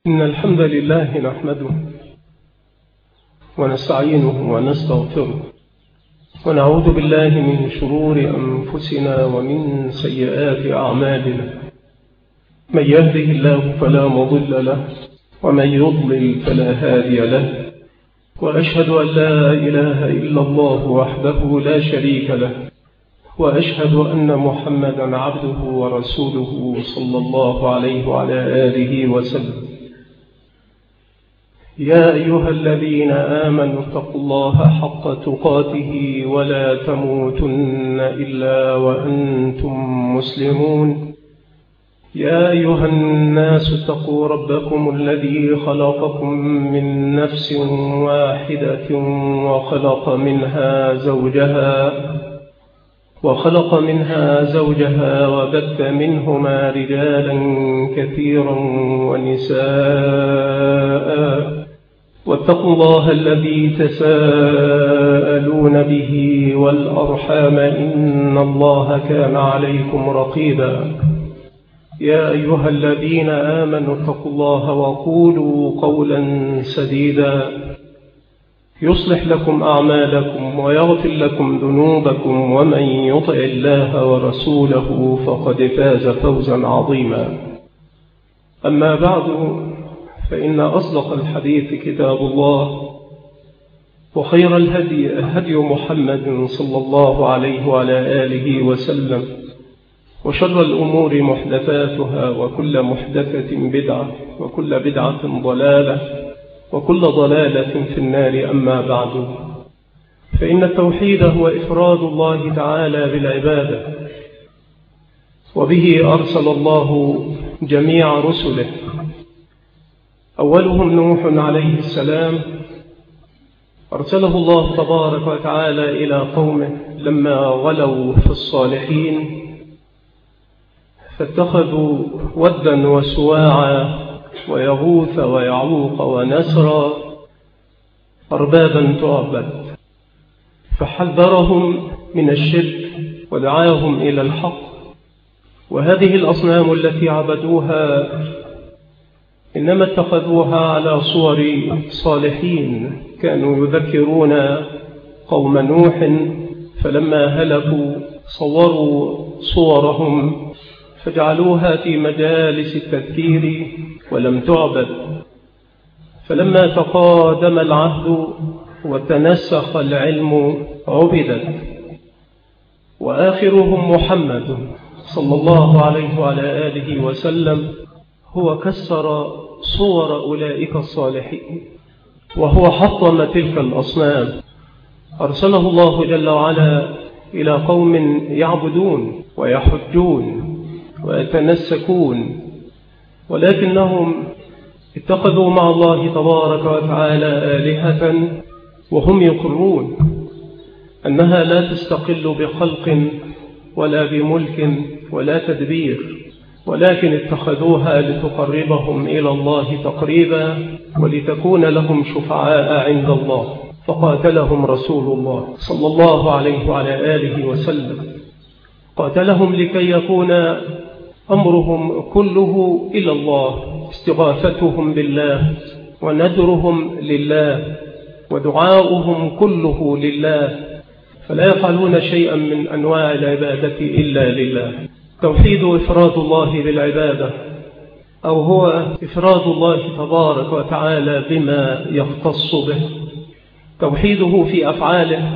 إن الحمد لله نحمده ونستعينه ونستغفره ونعوذ بالله من شرور أنفسنا ومن سيئات أعمالنا. من يهده الله فلا مضل له ومن يضلل فلا هادي له، وأشهد أن لا إله إلا الله وحده لا شريك له، وأشهد أن محمدا عبده ورسوله صلى الله عليه وعلى آله وسلم. يا أيها الذين آمنوا اتقوا الله حق تقاته ولا تموتن إلا وأنتم مسلمون. يا أيها الناس اتقوا ربكم الذي خلقكم من نفس واحدة وخلق منها زوجها وبث منهما رجالا كثيرا ونساء، واتقوا الله الذي تساءلون به والأرحام إن الله كان عليكم رقيبا. يا أيها الذين آمنوا اتقوا الله وقولوا قولا سديدا يصلح لكم أعمالكم ويغفر لكم ذنوبكم، ومن يطع الله ورسوله فقد فاز فوزا عظيما. أما بعد، فإن أصدق الحديث كتاب الله، وخير الهدي هدي محمد صلى الله عليه وعلى آله وسلم، وشر الأمور محدثاتها، وكل محدثة بدعة، وكل بدعة ضلالة، وكل ضلالة في النار. أما بعد، فإن التوحيد هو إفراد الله تعالى بالعبادة، وبه أرسل الله جميع رسله، أولهم نوح عليه السلام، أرسله الله تبارك وتعالى إلى قومه لما غلوا في الصالحين، فاتخذوا ودا وسواعا ويغوث ويعوق ونسرا أربابا تعبد، فحذرهم من الشرك ودعاهم إلى الحق. وهذه الأصنام التي عبدوها إنما اتخذوها على صور صالحين كانوا يذكرون قوم نوح، فلما هلكوا صوروا صورهم فجعلوها في مجالس التذكير ولم تعبد. فلما تقادم العهد وتنسخ العلم عبدت. وآخرهم محمد صلى الله عليه وعلى آله وسلم هو كسر صور أولئك الصالحين، وهو حطم تلك الأصنام. أرسله الله جل وعلا إلى قوم يعبدون ويحجون ويتنسكون، ولكنهم اتخذوا مع الله تبارك وتعالى آلهة وهم يقرون أنها لا تستقل بخلق ولا بملك ولا تدبير، ولكن اتخذوها لتقربهم إلى الله تقريبا ولتكون لهم شفعاء عند الله. فقاتلهم رسول الله صلى الله عليه وعلى آله وسلم، قاتلهم لكي يكون أمرهم كله إلى الله، استغاثتهم بالله وندرهم لله ودعاؤهم كله لله، فلا يفعلون شيئا من أنواع العبادة إلا لله. توحيد إفراد الله بالعبادة، أو هو إفراد الله تبارك وتعالى بما يختص به. توحيده في أفعاله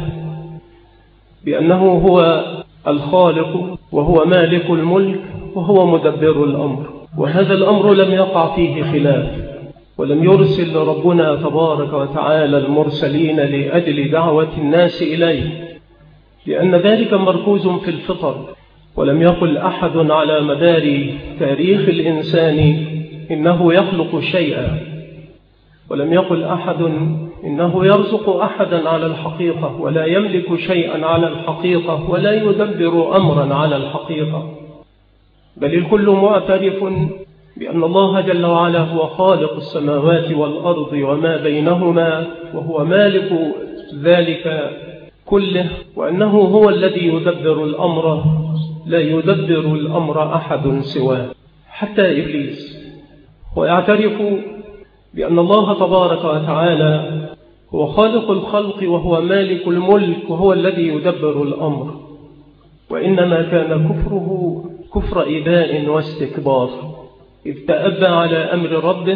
بأنه هو الخالق وهو مالك الملك وهو مدبر الأمر، وهذا الأمر لم يقع فيه خلاف، ولم يرسل ربنا تبارك وتعالى المرسلين لأجل دعوة الناس إليه، لأن ذلك مركوز في الفطر. ولم يقل أحد على مدار تاريخ الإنسان إنه يخلق شيئا، ولم يقل أحد إنه يرزق أحدا على الحقيقة، ولا يملك شيئا على الحقيقة، ولا يدبر أمرا على الحقيقة، بل الكل معترف بأن الله جل وعلا هو خالق السماوات والأرض وما بينهما، وهو مالك ذلك كله، وأنه هو الذي يدبر الأمر، لا يدبر الأمر أحد سواه حتى إبليس. ويعترف بأن الله تبارك وتعالى هو خالق الخلق وهو مالك الملك وهو الذي يدبر الأمر، وإنما كان كفره كفر إباء واستكبار، إذ تأبى على أمر ربه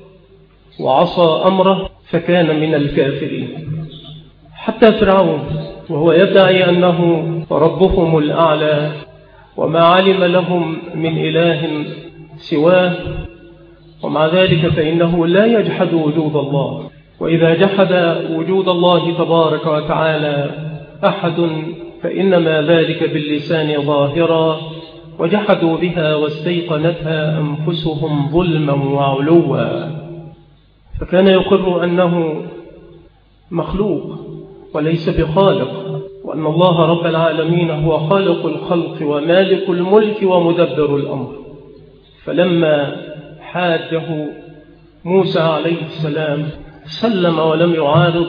وعصى أمره فكان من الكافرين. حتى فرعون وهو يدعي أنه ربهم الأعلى وما علم لهم من إله سواه، ومع ذلك فإنه لا يجحد وجود الله. وإذا جحد وجود الله تبارك وتعالى أحد فإنما ذلك باللسان ظاهرا، وجحدوا بها واستيقنتها أنفسهم ظلما وعلوا. فكان يقر أنه مخلوق وليس بخالق، وأن الله رب العالمين هو خالق الخلق ومالك الملك ومدبر الأمر. فلما حاجه موسى عليه السلام سلم ولم يعارض،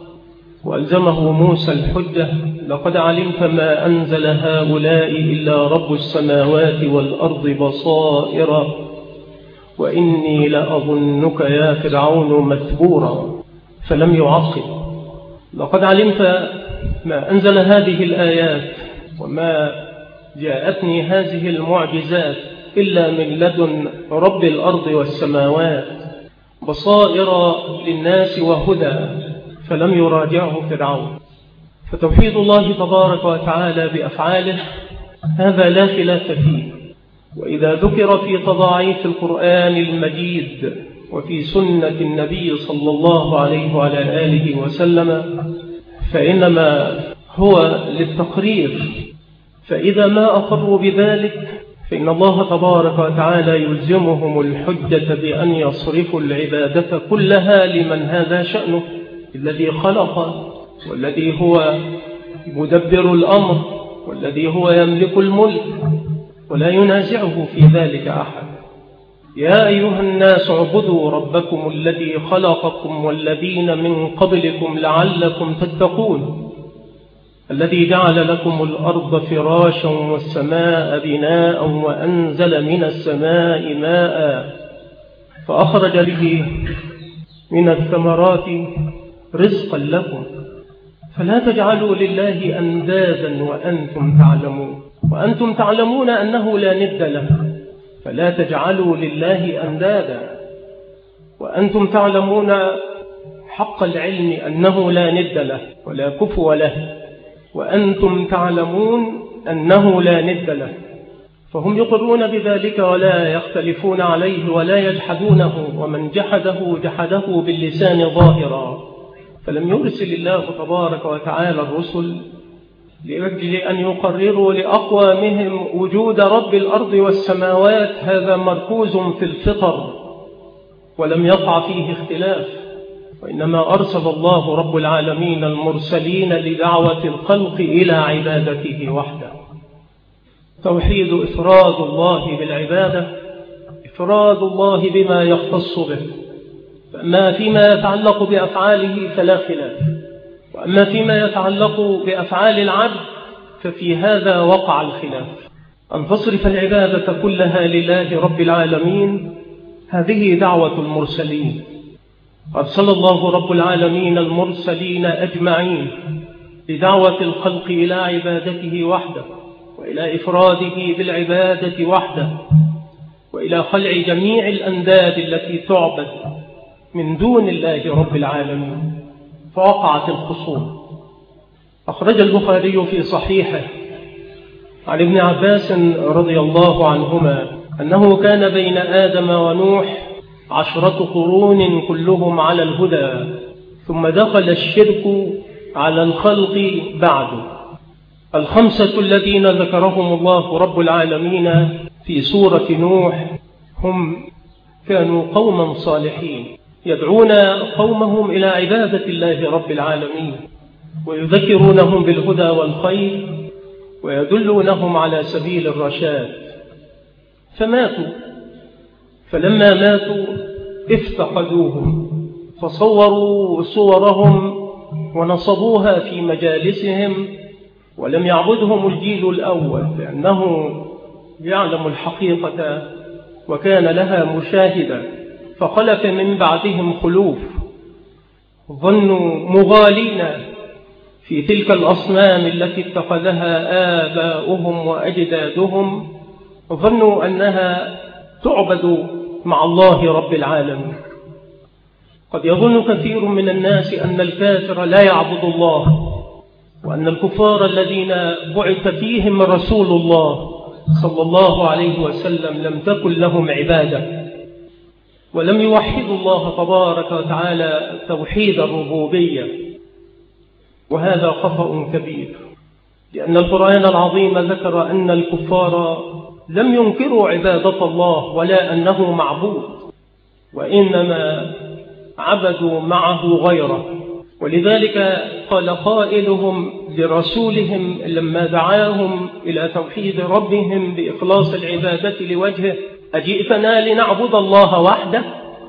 وألزمه موسى الحجة: لقد علمت ما أنزل هؤلاء إلا رب السماوات والأرض بصائر وإني لأظنك يا فرعون مثبورا. فلم يعقب: لقد علمت ما أنزل هذه الآيات وما جاءتني هذه المعجزات إلا من لدن رب الأرض والسماوات بصائر للناس وهدى. فلم يراجعه فرعون. فتوحيد الله تبارك وتعالى بأفعاله هذا لا خلاف فيه. وإذا ذكر في تضاعيف القرآن المجيد وفي سنة النبي صلى الله عليه وعلى آله وسلم فإنما هو للتقرير، فإذا ما أقروا بذلك فإن الله تبارك وتعالى يلزمهم الحجة بأن يصرفوا العبادة كلها لمن هذا شأنه، الذي خلق والذي هو مدبر الأمر والذي هو يملك الملك ولا ينازعه في ذلك أحد. يا أيها الناس اعبدوا ربكم الذي خلقكم والذين من قبلكم لعلكم تتقون، الذي جعل لكم الأرض فراشا والسماء بناء وأنزل من السماء ماء فأخرج به من الثمرات رزقا لكم فلا تجعلوا لله أندادا وأنتم تعلمون أنه لا ند له. فلا تجعلوا لله أندادا وأنتم تعلمون حق العلم أنه لا ند له ولا كفو له، وأنتم تعلمون أنه لا ند له. فهم يقرون بذلك ولا يختلفون عليه ولا يجحدونه، ومن جحده باللسان ظاهرا. فلم يرسل الله تبارك وتعالى الرسل لأجل أن يقرروا لأقوامهم وجود رب الأرض والسماوات، هذا مركوز في الفطر ولم يقع فيه اختلاف، وإنما أرسل الله رب العالمين المرسلين لدعوة الخلق إلى عبادته وحده. توحيد إفراد الله بالعبادة، إفراد الله بما يختص به. فأما فيما يتعلق بأفعاله فلا خلاف، وأما فيما يتعلق بأفعال العبد ففي هذا وقع الخلاف. أن تصرف العبادة كلها لله رب العالمين هذه دعوة المرسلين. أرسل الله رب العالمين المرسلين أجمعين لدعوة الخلق إلى عبادته وحده، وإلى إفراده بالعبادة وحده، وإلى خلع جميع الأنداد التي تعبد من دون الله رب العالمين. فوقعت الخصوم. أخرج البخاري في صحيحه عن ابن عباس رضي الله عنهما أنه كان بين آدم ونوح 10 قرون كلهم على الهدى، ثم دخل الشرك على الخلق بعد. 5 الذين ذكرهم الله رب العالمين في سورة نوح هم كانوا قوما صالحين يدعون قومهم إلى عبادة الله رب العالمين، ويذكرونهم بالهدى والخير، ويدلونهم على سبيل الرشاد. فماتوا، فلما ماتوا افتقدوهم، فصوروا صورهم ونصبوها في مجالسهم، ولم يعبدهم الجيل الأول لأنه يعلم الحقيقة وكان لها مشاهدا، فخلف من بعدهم خلوف ظنوا مغالين في تلك الأصنام التي اتخذها آباؤهم وأجدادهم، ظنوا أنها تعبد مع الله رب العالمين. قد يظن كثير من الناس أن الكافر لا يعبد الله، وأن الكفار الذين بعث فيهم رسول الله صلى الله عليه وسلم لم تكن لهم عبادة، ولم يوحدوا الله تبارك وتعالى توحيد الربوبية، وهذا خطأ كبير، لأن القرآن العظيم ذكر أن الكفار لم ينكروا عبادة الله ولا أنه معبود، وإنما عبدوا معه غيره. ولذلك قال قائلهم لرسولهم لما دعاهم إلى توحيد ربهم بإخلاص العبادة لوجهه: أجئتنا لنعبد الله وحده؟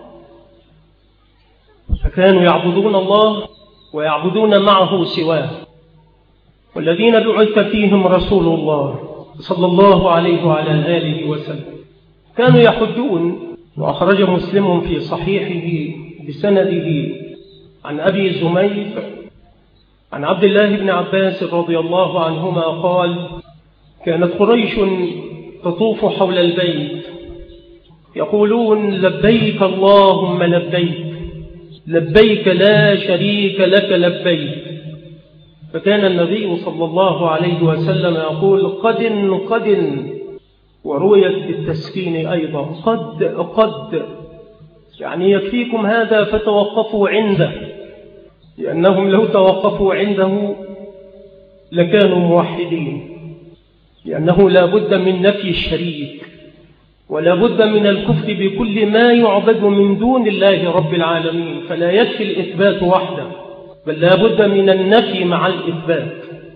فكانوا يعبدون الله ويعبدون معه سواه. والذين بعث فيهم رسول الله صلى الله عليه وعلى آله وسلم كانوا يحجون. وأخرج مسلم في صحيحه بسنده عن أبي زميل عن عبد الله بن عباس رضي الله عنهما قال: كانت قريش تطوف حول البيت يقولون: لبيك اللهم لبيك، لبيك لا شريك لك لبيك. فكان النبي صلى الله عليه وسلم يقول: قد قد، ورويت بالتسكين أيضا قد، يعني يكفيكم هذا فتوقفوا عنده، لأنهم لو توقفوا عنده لكانوا موحدين، لأنه لا بد من نفي الشريك، ولا بد من الكفر بكل ما يعبد من دون الله رب العالمين. فلا يكفي الإثبات وحده، بل لا بد من النفي مع الإثبات.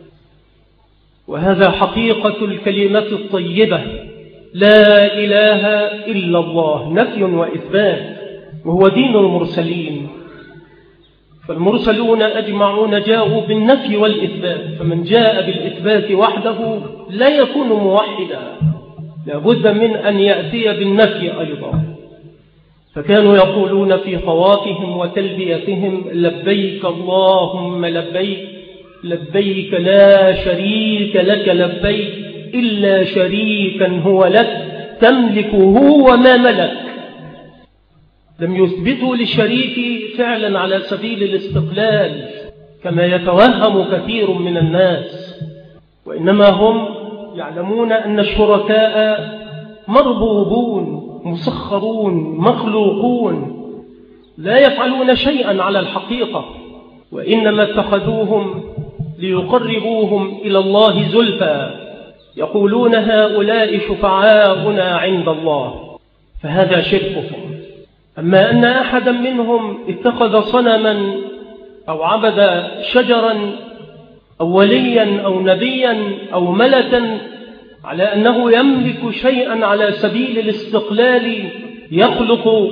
وهذا حقيقة الكلمة الطيبة: لا إله إلا الله، نفي وإثبات، وهو دين المرسلين. فالمرسلون أجمعون جاءوا بالنفي والإثبات، فمن جاء بالإثبات وحده لا يكون موحدا، لا بد من أن يأتي بالنفي أيضا. فكانوا يقولون في طوافهم وتلبيتهم: لبيك اللهم لبيك، لبيك لا شريك لك لبيك، إلا شريكا هو لك تملكه وما ملك. لم يثبتوا للشريك فعلا على سبيل الاستقلال كما يتوهم كثير من الناس، وإنما هم يعلمون أن الشركاء مربوبون مسخرون مخلوقون، لا يفعلون شيئا على الحقيقة، وإنما اتخذوهم ليقربوهم إلى الله زلفى، يقولون: هؤلاء شفعاؤنا عند الله. فهذا شركهم. أما أن أحدا منهم اتخذ صنما أو عبد شجرا أو وليا أو نبيا أو ملكا على أنه يملك شيئا على سبيل الاستقلال، يخلق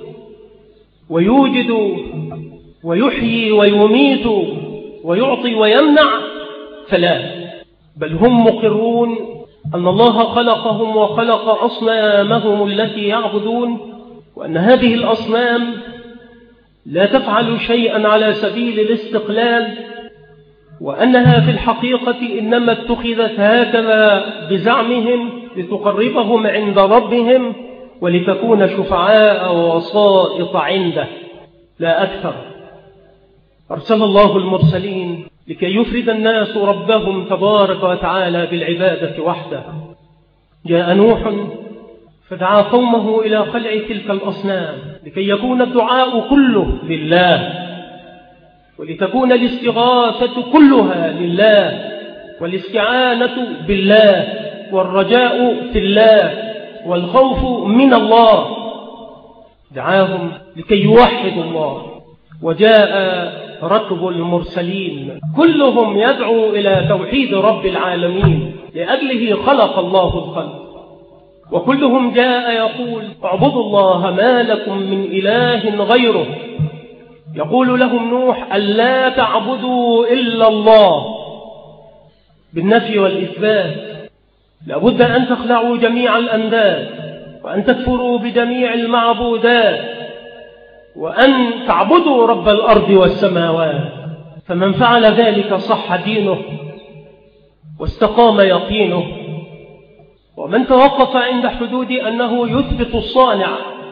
ويوجد ويحيي ويميت ويعطي ويمنع، فلا، بل هم مقرون أن الله خلقهم وخلق أصنامهم التي يعبدون، وأن هذه الأصنام لا تفعل شيئا على سبيل الاستقلال، وأنها في الحقيقة إنما اتخذت هكذا بزعمهم لتقربهم عند ربهم ولتكون شفعاء ووسائط عنده لا أكثر. أرسل الله المرسلين لكي يفرد الناس ربهم تبارك وتعالى بالعبادة وحده. جاء نوح فدعا قومه إلى خلع تلك الأصنام لكي يكون الدعاء كله لله، ولتكون الاستغاثة كلها لله، والاستعانة بالله، والرجاء في الله، والخوف من الله. دعاهم لكي يوحدوا الله. وجاء ركب المرسلين كلهم يدعو إلى توحيد رب العالمين، لأجله خلق الله الخلق، وكلهم جاء يقول: اعبدوا الله ما لكم من إله غيره. يقول لهم نوح: ألا تعبدوا إلا الله، بالنفي والإثبات. لابد أن تخلعوا جميع الأنداد، وأن تكفروا بجميع المعبودات، وأن تعبدوا رب الأرض والسماوات. فمن فعل ذلك صح دينه واستقام يقينه. ومن توقف عند حدود أنه يثبت الصانع،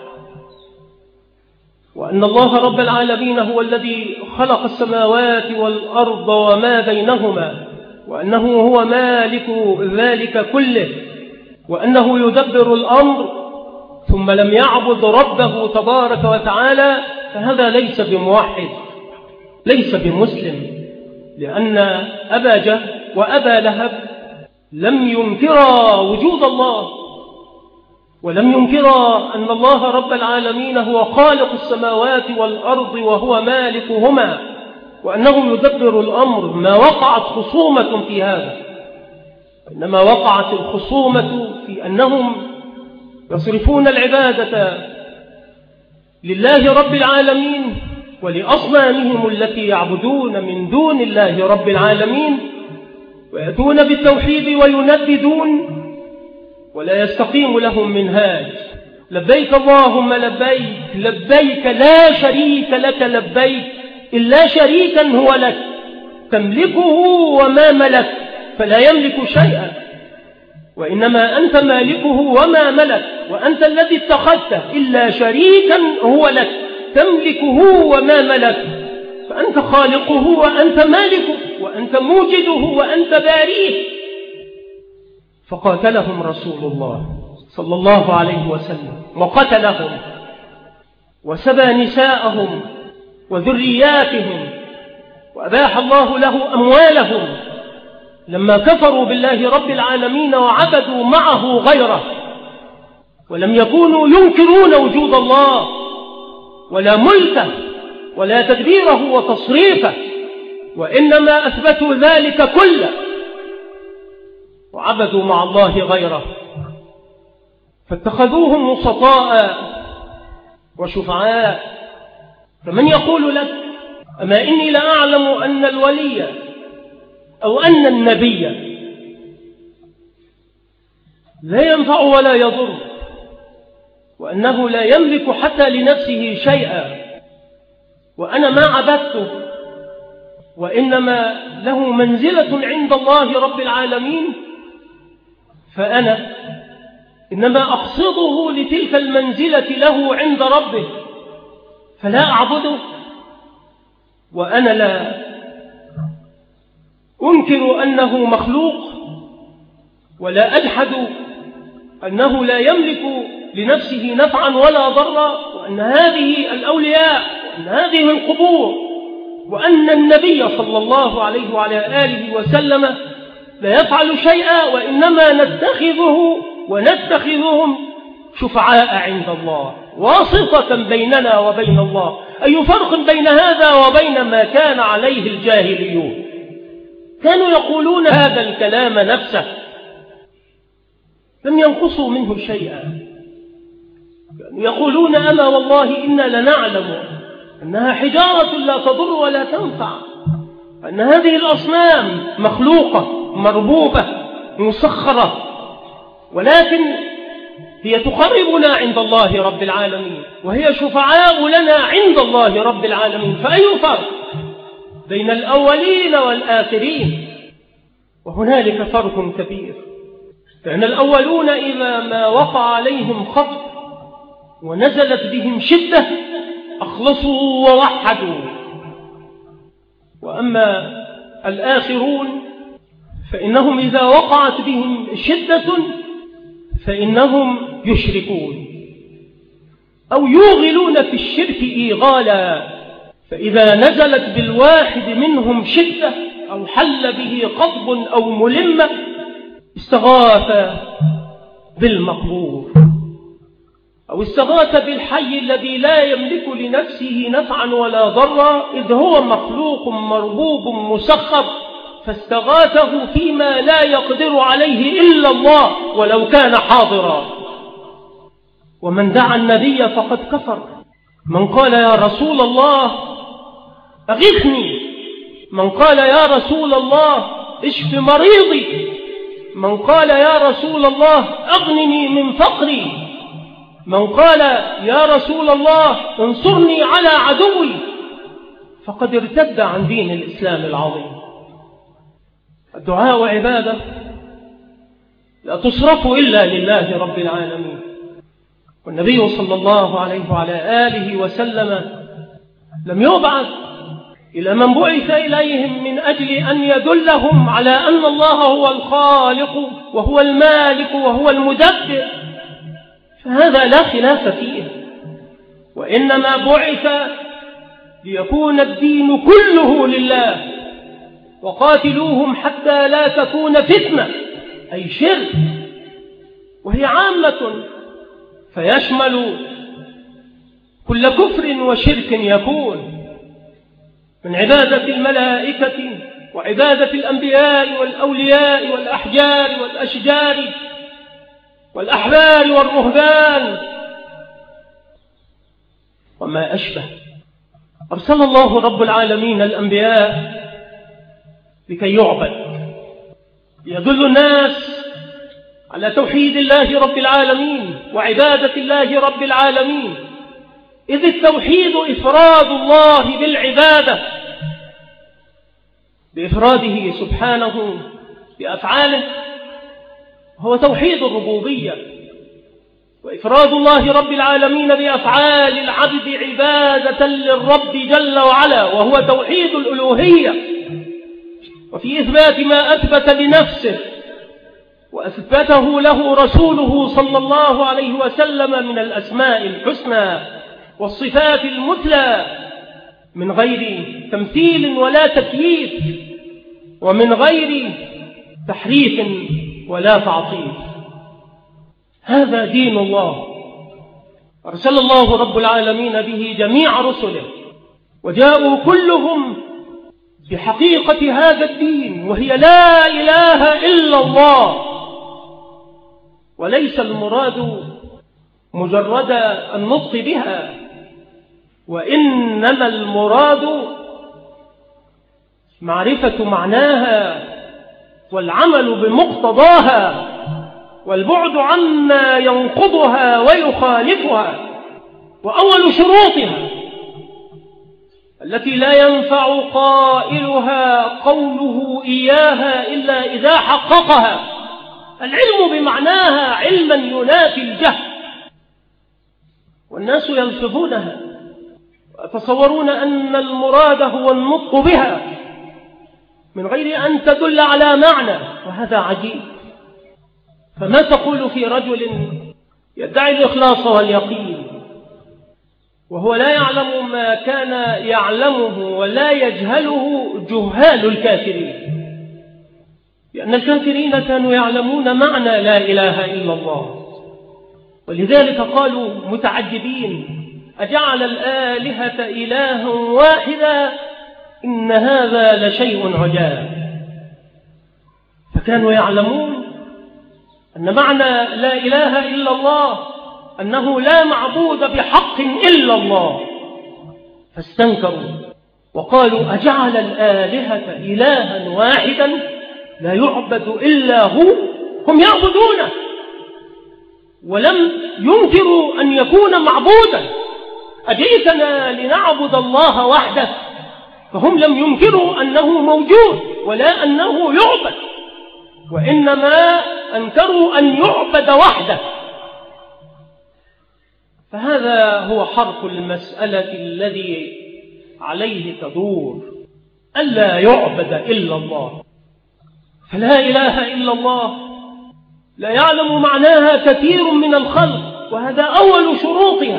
وأن الله رب العالمين هو الذي خلق السماوات والأرض وما بينهما، وأنه هو مالك ذلك كله، وأنه يدبر الأمر، ثم لم يعبد ربه تبارك وتعالى، فهذا ليس بموحد، ليس بمسلم. لأن أبا جهل وأبا لهب لم ينكرا وجود الله، ولم ينكرا أن الله رب العالمين هو خالق السماوات والأرض وهو مالكهما، وأنه يدبر الأمر. ما وقعت خصومة في هذا، إنما وقعت الخصومة في أنهم يصرفون العبادة لله رب العالمين ولأصنامهم التي يعبدون من دون الله رب العالمين، ويأتون بالتوحيد وينددون ولا يستقيم لهم منهاج. لبيك اللهم لبيك، لبيك لا شريك لك لبيك، إلا شريكا هو لك تملكه وما ملك، فلا يملك شيئا، وإنما أنت مالكه وما ملك، وأنت الذي اتخذته، إلا شريكا هو لك تملكه وما ملك، فأنت خالقه وأنت مالكه وأنت موجده وأنت باريه. فقاتلهم رسول الله صلى الله عليه وسلم وقتلهم وسبى نساءهم وذرياتهم، وأباح الله له أموالهم لما كفروا بالله رب العالمين وعبدوا معه غيره، ولم يكونوا ينكرون وجود الله ولا ملكه ولا تدبيره وتصريفه، وإنما أثبتوا ذلك كله وعبدوا مع الله غيره، فاتخذوهم وسطاء وشفعاء. فمن يقول لك أما إني لأعلم أن الولي أو أن النبي لا ينفع ولا يضر، وأنه لا يملك حتى لنفسه شيئا، وأنا ما عبدته، وإنما له منزلة عند الله رب العالمين، فأنا إنما أقصده لتلك المنزلة له عند ربه، فلا أعبده، وأنا لا أنكر أنه مخلوق، ولا أجحد أنه لا يملك لنفسه نفعا ولا ضرا، وأن هذه الأولياء وأن هذه القبور وأن النبي صلى الله عليه وعلى آله وسلم لا يفعل شيئا، وإنما نتخذه ونتخذهم شفعاء عند الله، واسطة بيننا وبين الله. أي فرق بين هذا وبين ما كان عليه الجاهليون؟ كانوا يقولون هذا الكلام نفسه، لم ينقصوا منه شيئا. كانوا يقولون أما والله إنا لنعلم أنها حجارة لا تضر ولا تنفع، أن هذه الأصنام مخلوقة مربوبة مسخرة، ولكن هي تقربنا عند الله رب العالمين، وهي شفعاء لنا عند الله رب العالمين. فأي فرق بين الأولين والآخرين؟ وهنالك فرق كبير، لأن الأولون إذا ما وقع عليهم خطب ونزلت بهم شدة أخلصوا ووحدوا، وأما الآخرون فإنهم إذا وقعت بهم شدة فإنهم يشركون أو يوغلون في الشرك إيغالا، فإذا نزلت بالواحد منهم شدة أو حل به قطب أو ملمة استغاث بالمقبور، أو استغاث بالحي الذي لا يملك لنفسه نفعا ولا ضرا، إذ هو مخلوق مربوب مسخر، فاستغاثه فيما لا يقدر عليه إلا الله ولو كان حاضرا. ومن دعا النبي فقد كفر، من قال يا رسول الله أغثني، من قال يا رسول الله اشف مريضي، من قال يا رسول الله أغنني من فقري، من قال يا رسول الله انصرني على عدوي فقد ارتد عن دين الإسلام العظيم. الدعاء عبادة لا تصرف إلا لله رب العالمين. والنبي صلى الله عليه وعلى آله وسلم لم يبعث إلى من بعث إليهم من أجل أن يدلهم على أن الله هو الخالق وهو المالك وهو المدبر، فهذا لا خلاف فيه، وإنما بعث ليكون الدين كله لله. وقاتلوهم حتى لا تكون فتنة، أي شرك، وهي عامة فيشمل كل كفر وشرك يكون من عبادة الملائكة وعبادة الأنبياء والأولياء والأحجار والأشجار والأحبار والرهبان وما أشبه. أرسل الله رب العالمين الأنبياء لكي يعبد، يدل الناس على توحيد الله رب العالمين وعبادة الله رب العالمين، إذ التوحيد إفراد الله بالعبادة، بإفراده سبحانه بأفعاله، هو توحيد الربوبية، وإفراد الله رب العالمين بأفعال العبد عبادة للرب جل وعلا، وهو توحيد الألوهية. وفي إثبات ما أثبت لنفسه وأثبته له رسوله صلى الله عليه وسلم من الأسماء الحسنى والصفات المثلى، من غير تمثيل ولا تكييف، ومن غير تحريف ولا تعطيل. هذا دين الله أرسل الله رب العالمين به جميع رسله، وجاءوا كلهم بحقيقة هذا الدين، وهي لا إله إلا الله. وليس المراد مجرد النطق بها، وإنما المراد معرفة معناها والعمل بمقتضاها والبعد عما ينقضها ويخالفها. وأول شروطها التي لا ينفع قائلها قوله إياها إلا إذا حققها العلم بمعناها علما ينافي الجهل. والناس يلفظونها ويتصورون أن المراد هو النطق بها من غير أن تدل على معنى، وهذا عجيب. فما تقول في رجل يدعي الإخلاص واليقين وهو لا يعلم ما كان يعلمه ولا يجهله جهال الكافرين؟ لأن الكافرين كانوا يعلمون معنى لا إله إلا الله، ولذلك قالوا متعجبين أجعل الآلهة إلها واحدا إن هذا لشيء عجاب. فكانوا يعلمون أن معنى لا إله إلا الله أنه لا معبود بحق إلا الله، فاستنكروا وقالوا أجعل الآلهة إلها واحدا لا يعبد إلا هو. هم يعبدونه ولم ينكروا أن يكون معبودا. أجئتنا لنعبد الله وحده، فهم لم ينكروا أنه موجود ولا أنه يعبد، وإنما أنكروا أن يعبد وحده. فهذا هو حرف المسألة الذي عليه تدور، ألا يعبد إلا الله. فلا إله إلا الله لا يعلم معناها كثير من الخلق، وهذا أول شروطها،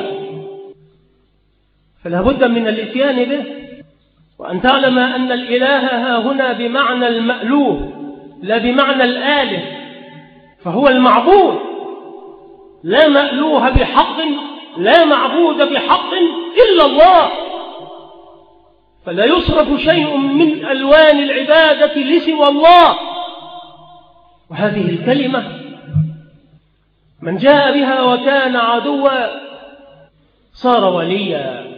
فلا بد من الاتيان به. وأن تعلم أن الإله ها هنا بمعنى المألوه لا بمعنى الآله، فهو المعبود، لا مألوه بحق لا معبود بحق إلا الله. فلا يصرف شيء من ألوان العبادة لسوى الله. وهذه الكلمة من جاء بها وكان عدوا صار وليا،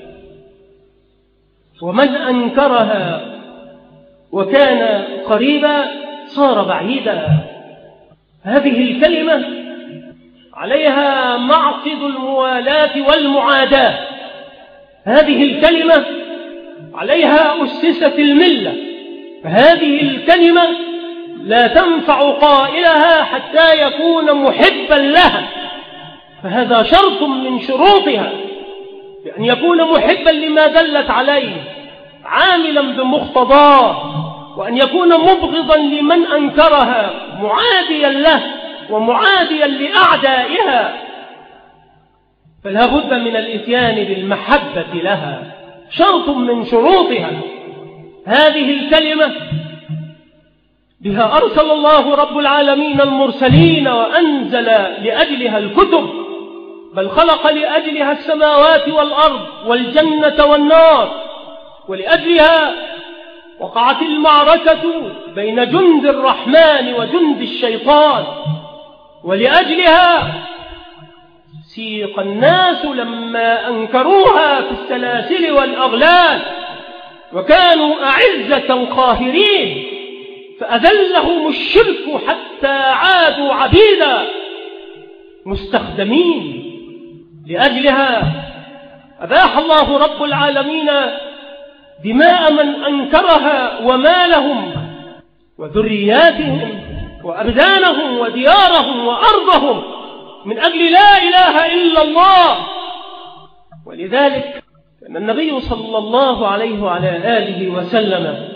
ومن أنكرها وكان قريبا صار بعيدا. هذه الكلمة عليها معقد الموالاة والمعاداة. هذه الكلمة عليها أسست الملة، فهذه الكلمة لا تنفع قائلها حتى يكون محبا لها، فهذا شرط من شروطها، بأن يكون محبا لما دلت عليه عاملا بمقتضاه، وأن يكون مبغضا لمن أنكرها معاديا له ومعاديا لأعدائها. فلا بد من الإتيان بالمحبة لها، شرط من شروطها. هذه الكلمة بها أرسل الله رب العالمين المرسلين وأنزل لأجلها الكتب، بل خلق لأجلها السماوات والأرض والجنة والنار، ولأجلها وقعت المعركة بين جند الرحمن وجند الشيطان، ولأجلها سيق الناس لما أنكروها في السلاسل والأغلال وكانوا أعزة قاهرين، فأذلهم الشرك حتى عادوا عبيدا مستخدمين. لأجلها أباح الله رب العالمين دماء من أنكرها ومالهم وذرياتهم وأبدانهم وديارهم وأرضهم من أجل لا إله إلا الله. ولذلك كان النبي صلى الله عليه وعلى آله وسلم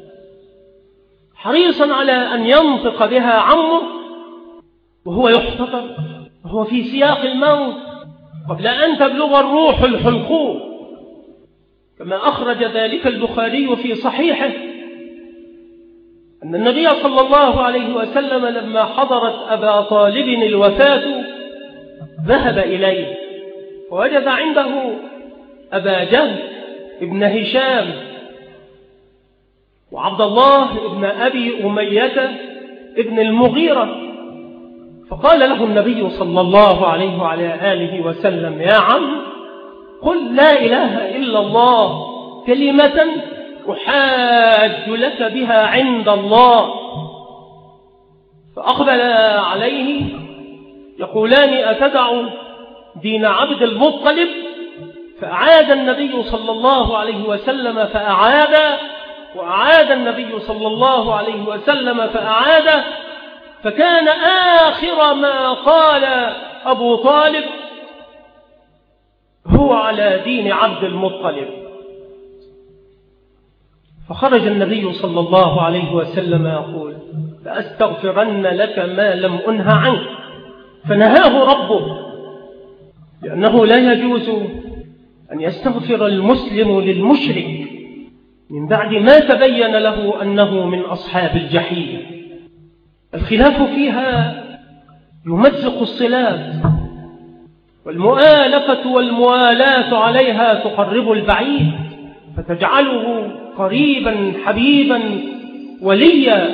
حريصا على أن ينطق بها عمه وهو يحتضر وهو في سياق الموت قبل أن تبلغ الروح الحلقوم، كما أخرج ذلك البخاري في صحيحه أن النبي صلى الله عليه وسلم لما حضرت أبا طالب الوفاة ذهب إليه ووجد عنده أبا جهل ابن هشام وعبد الله ابن أبي أمية ابن المغيرة، فقال له النبي صلى الله عليه وعلى آله وسلم: يا عم، قل لا إله إلا الله كلمة أحاج لك بها عند الله. فأقبل عليه يقولان: أتدع دين عبد المطلب؟ فأعاد النبي صلى الله عليه وسلم فأعاد، وأعاد النبي صلى الله عليه وسلم فأعاد، فكان آخر ما قال أبو طالب: هو على دين عبد المطلب. فخرج النبي صلى الله عليه وسلم يقول: لأستغفرن لك ما لم أنه عنك. فنهاه ربه، لأنه لا يجوز أن يستغفر المسلم للمشرك من بعد ما تبين له أنه من أصحاب الجحيم. الخلاف فيها يمزق الصلات، والمؤالفة والموالاة عليها تقرب البعيد فتجعله قريبا حبيبا وليا.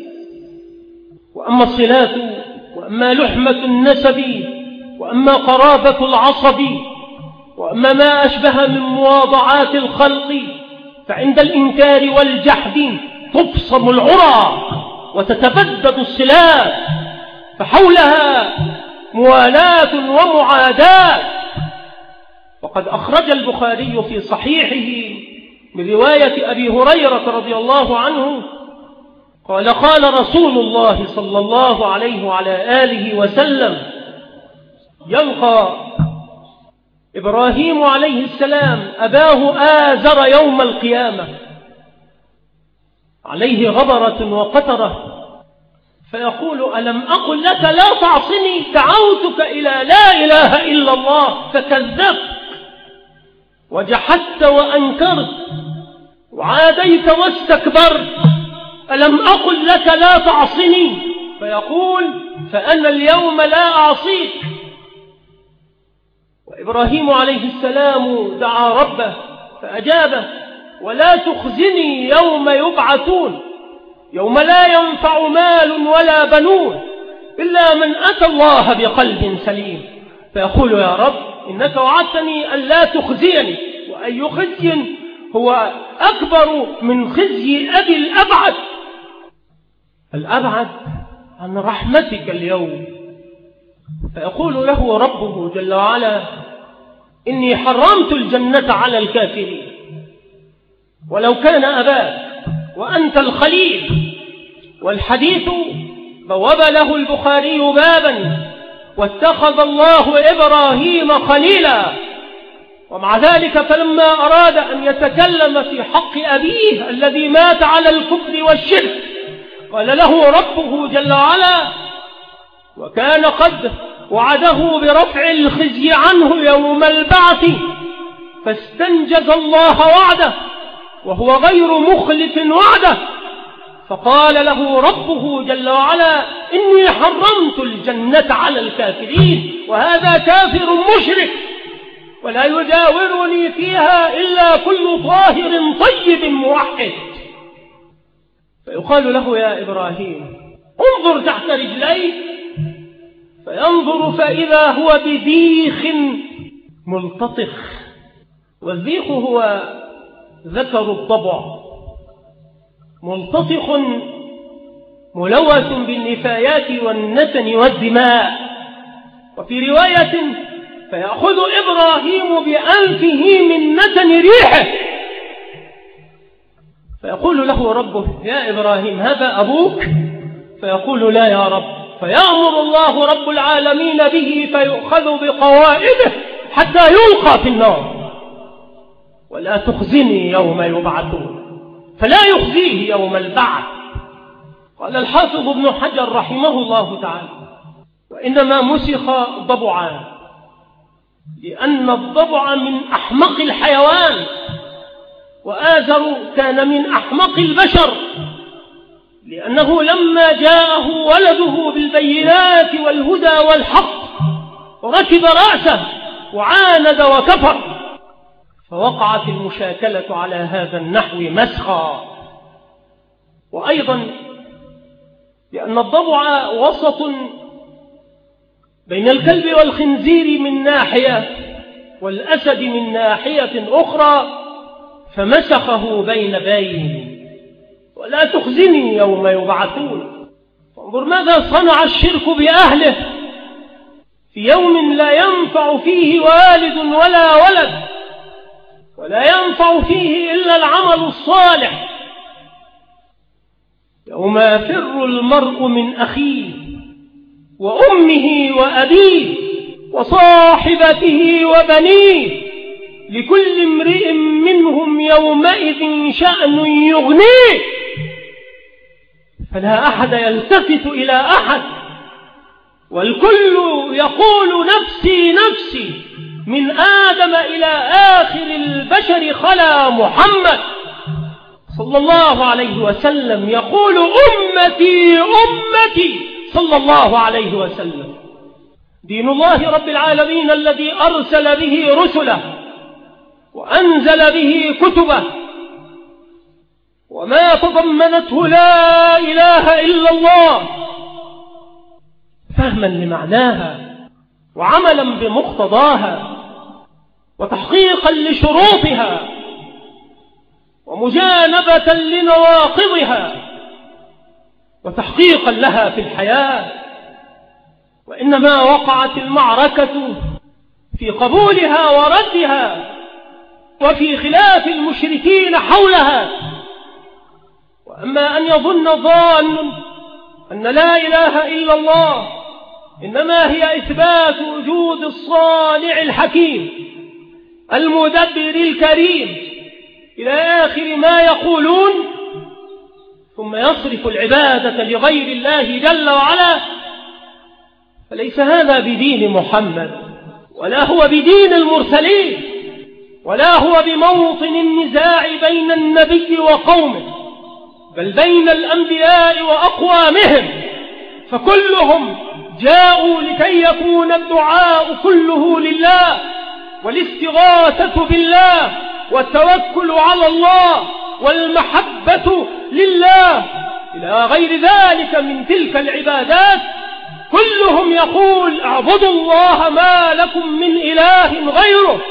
وأما الصلات وأما لحمة النسب وأما قرابة العصب وأما ما أشبه من مواضعات الخلق فعند الإنكار والجحد تبصم العرى وتتبدد الصلات، فحولها موالاة ومعاداة. وقد أخرج البخاري في صحيحه من رواية أبي هريرة رضي الله عنه قال: قال رسول الله صلى الله عليه وعلى آله وسلم: يلقى إبراهيم عليه السلام أباه آزر يوم القيامة عليه غبرة وقترة، فيقول: ألم أقل لك لا تعصني؟ دعوتك إلى لا إله إلا الله فكذبت وجحدت وأنكرت وعاديت واستكبرت، ألم أقل لك لا تعصني؟ فيقول: فأنا اليوم لا أعصيك. وإبراهيم عليه السلام دعا ربه فأجابه: ولا تخزني يوم يبعثون، يوم لا ينفع مال ولا بنون إلا من أتى الله بقلب سليم. فيقول: يا رب، إنك وعدتني أن لا تخزيني، وأي خزي هو أكبر من خزي أبي الأبعد عن رحمتك اليوم. فيقول له ربه جل وعلا: إني حرمت الجنة على الكافرين، ولو كان أباك وأنت الخليل. والحديث بوب له البخاري بابا: واتخذ الله إبراهيم خليلا. ومع ذلك فلما أراد أن يتكلم في حق أبيه الذي مات على الكفر والشرك قال له ربه جل وعلا: وكان قد وعده برفع الخزي عنه يوم البعث فاستنجز الله وعده وهو غير مخلف وعده، فقال له ربه جل وعلا: إني حرمت الجنة على الكافرين، وهذا كافر مشرك ولا يجاورني فيها إلا كل طاهر طيب موحد. فيقال له: يا إبراهيم انظر تحت رجليك، فينظر فإذا هو بديخ ملتطخ. والديخ هو ذكر الضبع ملتطخ ملوث بالنفايات والنتن والدماء. وفي رواية: فيأخذ إبراهيم بأنفه من نتن ريحه، فيقول له ربه: يا إبراهيم هذا أبوك؟ فيقول: لا يا رب. فيأمر الله رب العالمين به فيؤخذ بقوائده حتى يلقى في النار. ولا تخزني يوم يبعثون، فلا يخزيه يوم البعث. قال الحافظ ابن حجر رحمه الله تعالى: وإنما مسخ ضبعان، لأن الضبع من أحمق الحيوان، وآزر كان من أحمق البشر، لأنه لما جاءه ولده بالبينات والهدى والحق ركب رأسه وعاند وكفر، فوقعت المشاكلة على هذا النحو مسخا. وأيضا لأن الضبع وسط بين الكلب والخنزير من ناحية والأسد من ناحية أخرى، فمسخه بين بين. ولا تخزني يوم يبعثون. فانظر ماذا صنع الشرك بأهله في يوم لا ينفع فيه والد ولا ولد، ولا ينفع فيه إلا العمل الصالح. يوم يفر المرء من أخيه وأمه وأبيه وصاحبته وبنيه، لكل امرئ منهم يومئذ شأن يغنيه، فلا أحد يلتفت إلى أحد، والكل يقول نفسي نفسي، من آدم إلى آخر البشر خلا محمد صلى الله عليه وسلم يقول أمتي أمتي صلى الله عليه وسلم. دين الله رب العالمين الذي أرسل به رسله وأنزل به كتبه، وما تضمنته لا إله إلا الله فهما لمعناها وعملا بمقتضاها وتحقيقا لشروطها ومجانبة لنواقضها وتحقيقا لها في الحياة. وإنما وقعت المعركة في قبولها وردها وفي خلاف المشركين حولها. وأما أن يظن ظان أن لا إله إلا الله إنما هي إثبات وجود الصانع الحكيم المدبر الكريم إلى آخر ما يقولون، ثم يصرف العبادة لغير الله جل وعلا، فليس هذا بدين محمد، ولا هو بدين المرسلين، ولا هو بموطن النزاع بين النبي وقومه، بل بين الأنبياء وأقوامهم، فكلهم جاءوا لكي يكون الدعاء كله لله، والاستغاثة بالله، والتوكل على الله، والمحبة لله، إلى غير ذلك من تلك العبادات. كلهم يقول اعبدوا الله ما لكم من إله غيره.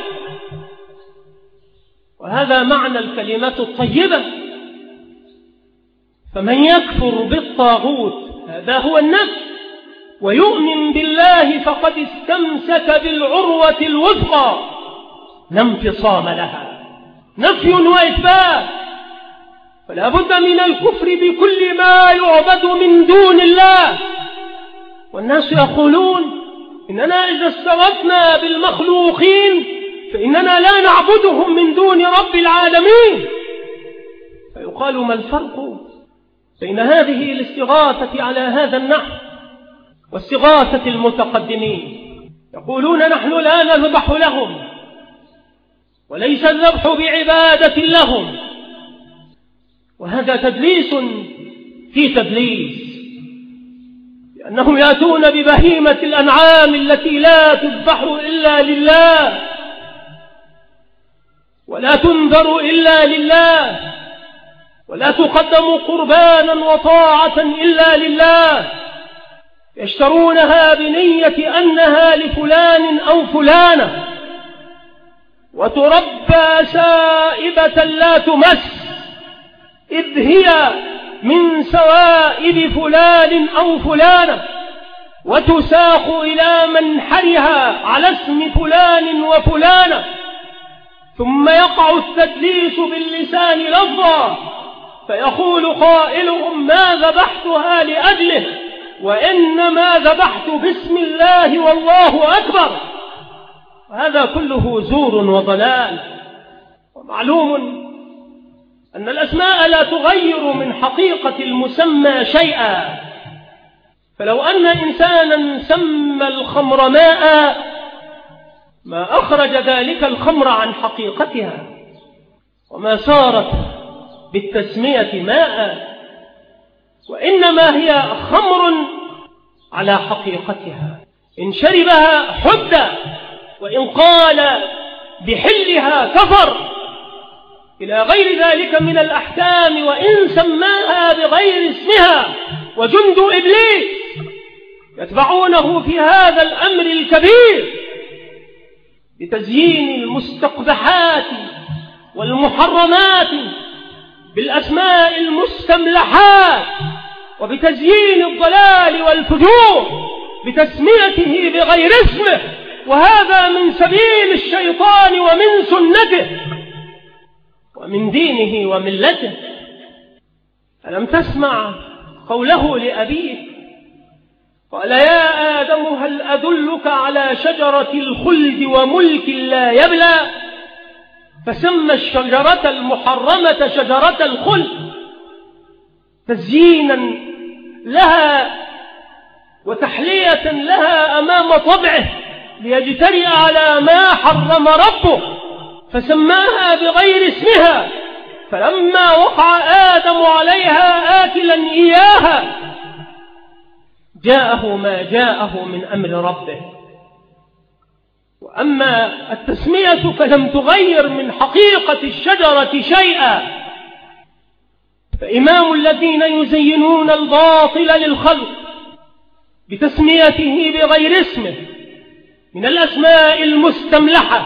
وهذا معنى الكلمة الطيبة. فمن يكفر بالطاغوت هذا هو النفس، ويؤمن بالله فقد استمسك بالعروة الوثقى لا انفصام لها. نفي وإثبات. فلا بد من الكفر بكل ما يعبد من دون الله. والناس يقولون إننا إذا استغفنا بالمخلوقين فإننا لا نعبدهم من دون رب العالمين. فيقال ما الفرق بين هذه الاستغاثة على هذا النحو واستغاثة المتقدمين؟ يقولون نحن لا نذبح لهم، وليس الذبح بعبادة لهم، وهذا تدليس في تدليس، لأنهم يأتون ببهيمة الأنعام التي لا تذبح إلا لله ولا تنذر إلا لله ولا تقدم قربانا وطاعة إلا لله، يشترونها بنية أنها لفلان أو فلانة، وتربى سائبة لا تمس، إذ هي من سوائب فلان أو فلانة، وتساق إلى منحرها على اسم فلان وفلانة، ثم يقع التدليس باللسان لفظا، فيقول قائلهم ما ذبحتها لأجله، وإنما ذبحت باسم الله والله أكبر. هذا كله زور وضلال. ومعلوم أن الأسماء لا تغير من حقيقة المسمى شيئا. فلو أن إنسانا سمى الخمر ماء ما أخرج ذلك الخمر عن حقيقتها، وما صارت بالتسمية ماء، وإنما هي خمر على حقيقتها. إن شربها حد، وإن قال بحلها كفر، إلى غير ذلك من الأحكام. وإن سماها بغير اسمها، وجند إبليس يتبعونه في هذا الأمر الكبير بتزيين المستقبحات والمحرمات بالأسماء المستملحات، وبتزيين الضلال والفجور بتسميته بغير اسمه، وهذا من سبيل الشيطان ومن سنته ومن دينه وملته. ألم تسمع قوله لأبيه؟ قال يا آدم هل أدلك على شجرة الخلد وملك لا يبلى؟ فسمى الشجرة المحرمة شجرة الخلد تزيينا لها وتحلية لها أمام طبعه ليجترئ على ما حرم ربه، فسماها بغير اسمها. فلما وقع آدم عليها آكلا إياها جاءه ما جاءه من أمر ربه. وأما التسمية فلم تغير من حقيقة الشجرة شيئا. فإمام الذين يزينون الباطل للخلق بتسميته بغير اسمه من الأسماء المستملحة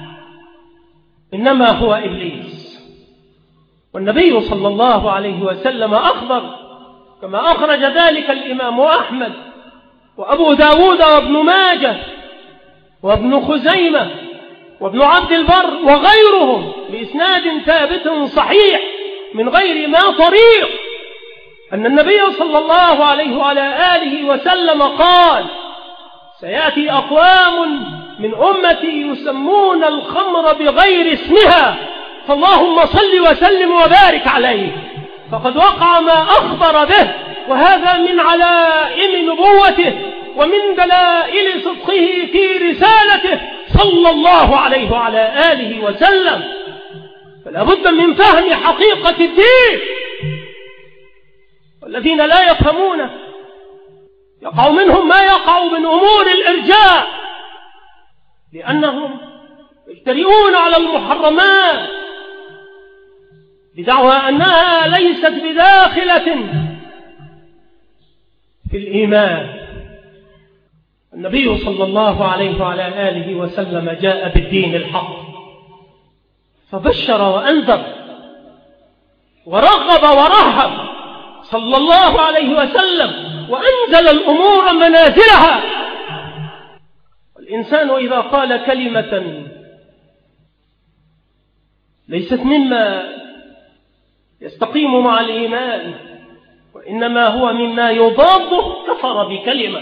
إنما هو إبليس. والنبي صلى الله عليه وسلم أخبر كما أخرج ذلك الإمام أحمد وأبو داود وابن ماجه وابن خزيمة وابن عبد البر وغيرهم بإسناد ثابت صحيح من غير ما طريق أن النبي صلى الله عليه وعلى آله وسلم قال سيأتي أقوام من أمتي يسمون الخمر بغير اسمها، فاللهم صل وسلم وبارك عليه. فقد وقع ما أخبر به، وهذا من علائم نبوته ومن دلائل صدقه في رسالته صلى الله عليه وعلى آله وسلم. فلا بد من فهم حقيقة الدين. والذين لا يفهمون يقع منهم ما يقع من أمور الإرجاء، لأنهم يجترئون على المحرمات بدعوى أنها ليست بداخلة في الإيمان. النبي صلى الله عليه وعلى آله وسلم جاء بالدين الحق، فبشر وأنذر ورغب ورهب صلى الله عليه وسلم، وأنزل الأمور منازلها. والإنسان إذا قال كلمة ليست مما يستقيم مع الإيمان وإنما هو مما يضاده كفر بكلمة.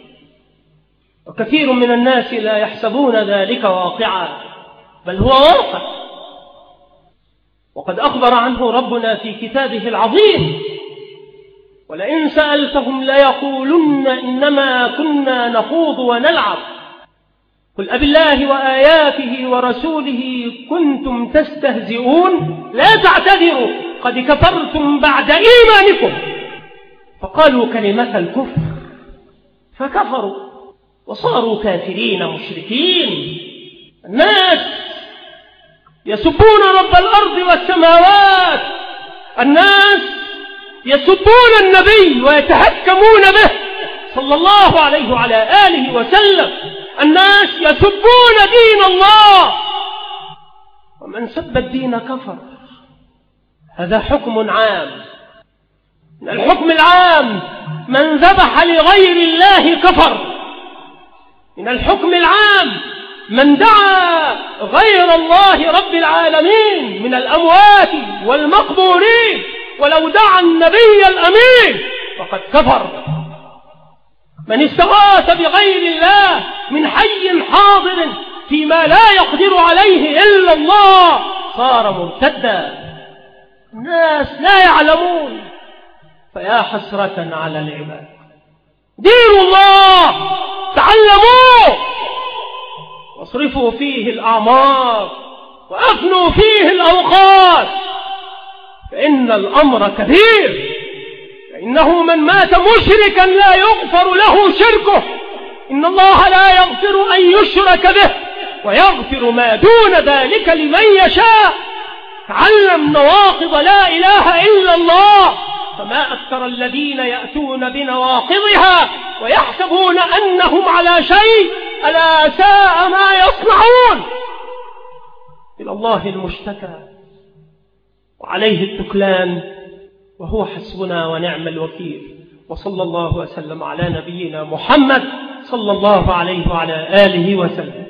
وكثير من الناس لا يحسبون ذلك واقعا، بل هو واقع، وقد أخبر عنه ربنا في كتابه العظيم: ولئن سألتهم ليقولن إنما كنا نخوض ونلعب قل أبالله وآياته ورسوله كنتم تستهزئون لا تعتذروا قد كفرتم بعد إيمانكم. فقالوا كلمة الكفر فكفروا وصاروا كافرين مشركين. الناس يسبون رب الأرض والسماوات، الناس يسبون النبي ويتهكمون به صلى الله عليه وعلى آله وسلم، الناس يسبون دين الله، ومن سب الدين كفر. هذا حكم عام. من الحكم العام من ذبح لغير الله كفر. من الحكم العام من دعا غير الله رب العالمين من الأموات والمقبورين ولو دعا النبي الأمين فقد كفر. من استغاث بغير الله من حي حاضر فيما لا يقدر عليه إلا الله صار مرتدا. الناس لا يعلمون، فيا حسرة على العباد. دين الله تعلموه واصرفوا فيه الأعمار وأفنوا فيه الأوقات، فإن الأمر كبير. فإنه من مات مشركا لا يغفر له شركه. إن الله لا يغفر أن يشرك به ويغفر ما دون ذلك لمن يشاء. تعلم نواقض لا إله إلا الله، فما أكثر الذين يأتون بنواقضها ويحسبون أنهم على شيء، ألا ساء ما يصنعون. إلى الله المشتكى وعليه التكلان، وهو حسبنا ونعم الوكيل. وصلى الله وسلم على نبينا محمد صلى الله عليه وعلى آله وسلم.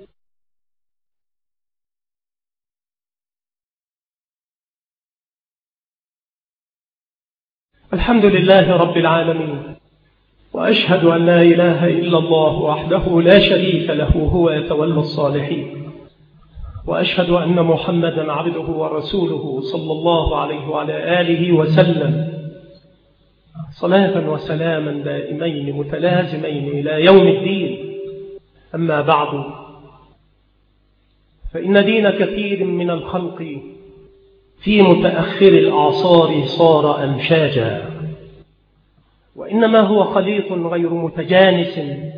الحمد لله رب العالمين، وأشهد أن لا إله إلا الله وحده لا شريك له هو يتولى الصالحين، وأشهد أن محمدا عبده ورسوله صلى الله عليه وعلى آله وسلم، صلاة وسلاما دائمين متلازمين إلى يوم الدين. أما بعد، فإن دين كثير من الخلق في متأخر الأعصار صار أمشاجا، وإنما هو خليط غير متجانس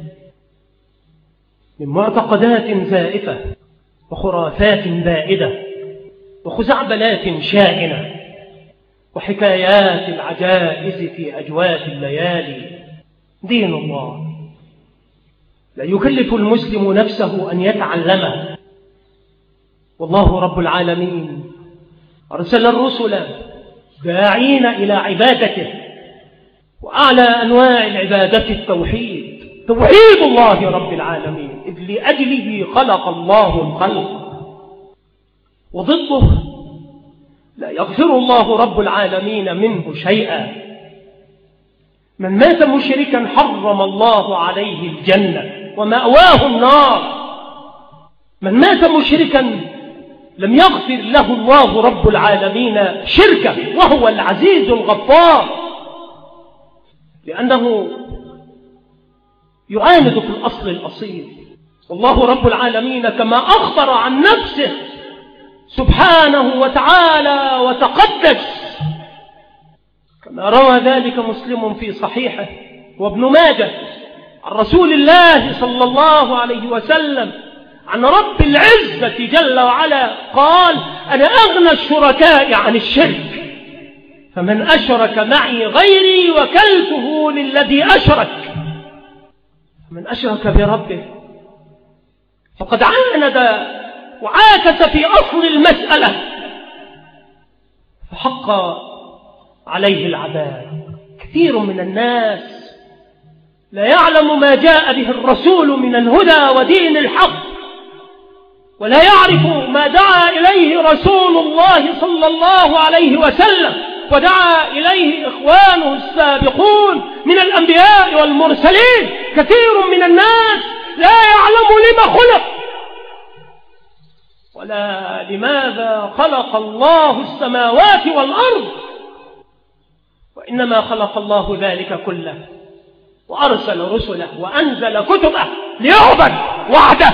من معتقدات زائفة وخرافات بائدة وخزعبلات شائنة وحكايات العجائز في أجواف الليالي. دين الله لا يكلف المسلم نفسه أن يتعلمه، والله رب العالمين أرسل الرسل داعين إلى عبادته، وأعلى أنواع العبادة التوحيد، توحيد الله رب العالمين، إذ لأجله خلق الله الخلق. وضده لا يغفر الله رب العالمين منه شيئا. من مات مشركا حرم الله عليه الجنة ومأواه النار. من مات مشركا لم يغفر له الله رب العالمين شركه، وهو العزيز الغفار، لأنه يعاند في الأصل الأصيل. والله رب العالمين كما أخبر عن نفسه سبحانه وتعالى وتقدس، كما روى ذلك مسلم في صحيحه وابن ماجه عن رسول الله صلى الله عليه وسلم عن رب العزة جل وعلا قال: أنا أغنى الشركاء عن الشرك، فمن أشرك معي غيري وكلته للذي أشرك. من أشرك بربه فقد عاند وعاكس في أصل المسألة، فحق عليه العذاب. كثير من الناس لا يعلم ما جاء به الرسول من الهدى ودين الحق، ولا يعرف ما دعا إليه رسول الله صلى الله عليه وسلم ودعا إليه إخوانه السابقون من الأنبياء والمرسلين. كثير من الناس لا يعلم لما خلق ولا لماذا خلق الله السماوات والأرض، وإنما خلق الله ذلك كله وأرسل رسله وأنزل كتبه ليعبد وحده.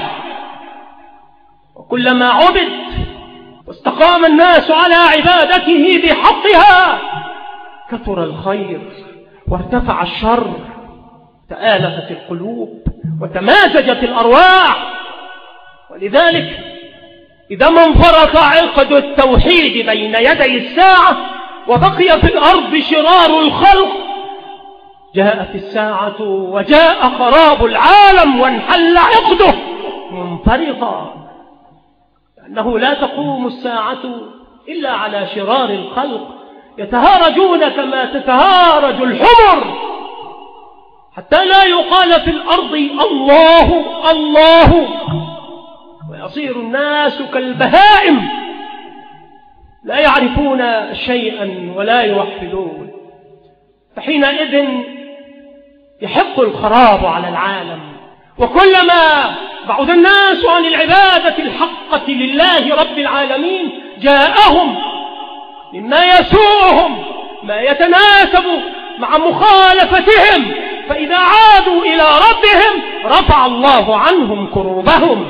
وكلما عبد واستقام الناس على عبادته بحقها كثر الخير وارتفع الشر، تآلفت القلوب وتمازجت الأرواح. ولذلك إذا ما انفرط عقد التوحيد بين يدي الساعة وبقي في الأرض شرار الخلق، جاءت الساعة وجاء خراب العالم وانحل عقده منفرطا، لأنه لا تقوم الساعة إلا على شرار الخلق يتهارجون كما تتهارج الحمر، حتى لا يقال في الأرض الله الله، ويصير الناس كالبهائم لا يعرفون شيئا ولا يوحدون. فحينئذ يحق الخراب على العالم. وكلما بعد الناس عن العبادة الحقة لله رب العالمين جاءهم مما يسوءهم ما يتناسب مع مخالفتهم، فإذا عادوا إلى ربهم رفع الله عنهم كروبهم.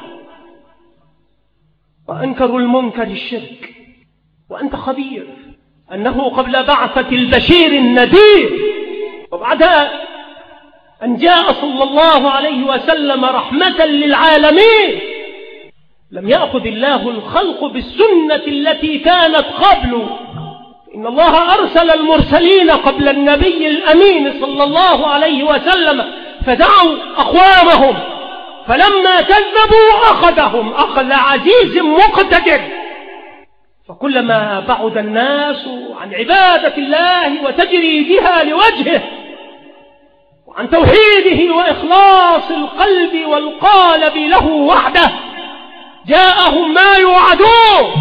وأنكروا المنكر الشرك، وأنت خبير أنه قبل بعثة البشير النذير وبعد أن جاء صلى الله عليه وسلم رحمة للعالمين لم يأخذ الله الخلق بالسنة التي كانت قبله. إن الله أرسل المرسلين قبل النبي الأمين صلى الله عليه وسلم فدعوا أقوامهم، فلما كذبوا أخذهم أخذ عزيز مقتدر. فكلما بعد الناس عن عبادة الله وتجريدها لوجهه وعن توحيده وإخلاص القلب والقالب له وحده جاءهم ما يوعدون.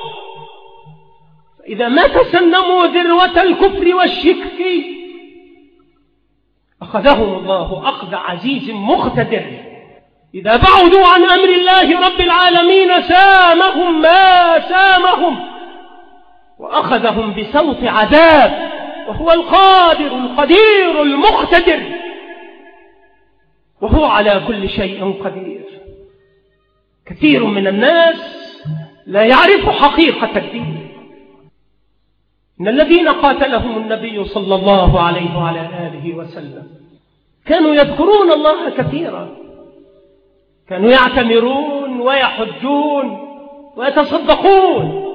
فإذا ما تسنموا ذروة الكفر والشرك أخذهم الله أخذ عزيز مقتدر. إذا بعدوا عن أمر الله رب العالمين سامهم ما سامهم وأخذهم بسوط عذاب، وهو القادر القدير المقتدر، وهو على كل شيء قدير. كثير من الناس لا يعرف حقيقة الدين. إن الذين قاتلهم النبي صلى الله عليه وعلى آله وسلم كانوا يذكرون الله كثيرا، كانوا يعتمرون ويحجون ويتصدقون،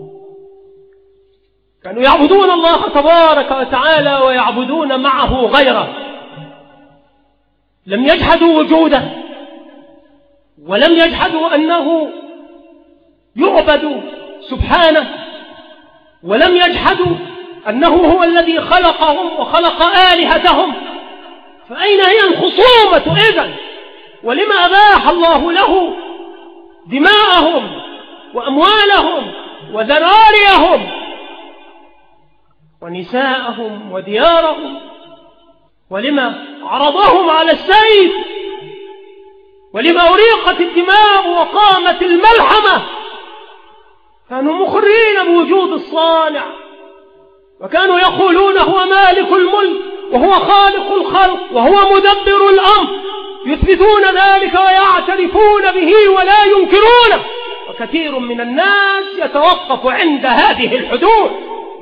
كانوا يعبدون الله تبارك وتعالى ويعبدون معه غيره. لم يجحدوا وجوده ولم يجحدوا أنه يعبد سبحانه، ولم يجحدوا أنه هو الذي خلقهم وخلق آلهتهم. فأين هي الخصومة إذن؟ ولما أباح الله له دماءهم وأموالهم وذراريهم ونساءهم وديارهم؟ ولما عرضهم على السيف؟ ولما أريقت الدماء وقامت الملحمة؟ كانوا مخرين بوجود الصانع، وكانوا يقولون هو مالك الملك وهو خالق الخلق وهو مدبر الأمر، يثبتون ذلك ويعترفون به ولا ينكرونه. وكثير من الناس يتوقف عند هذه الحدود.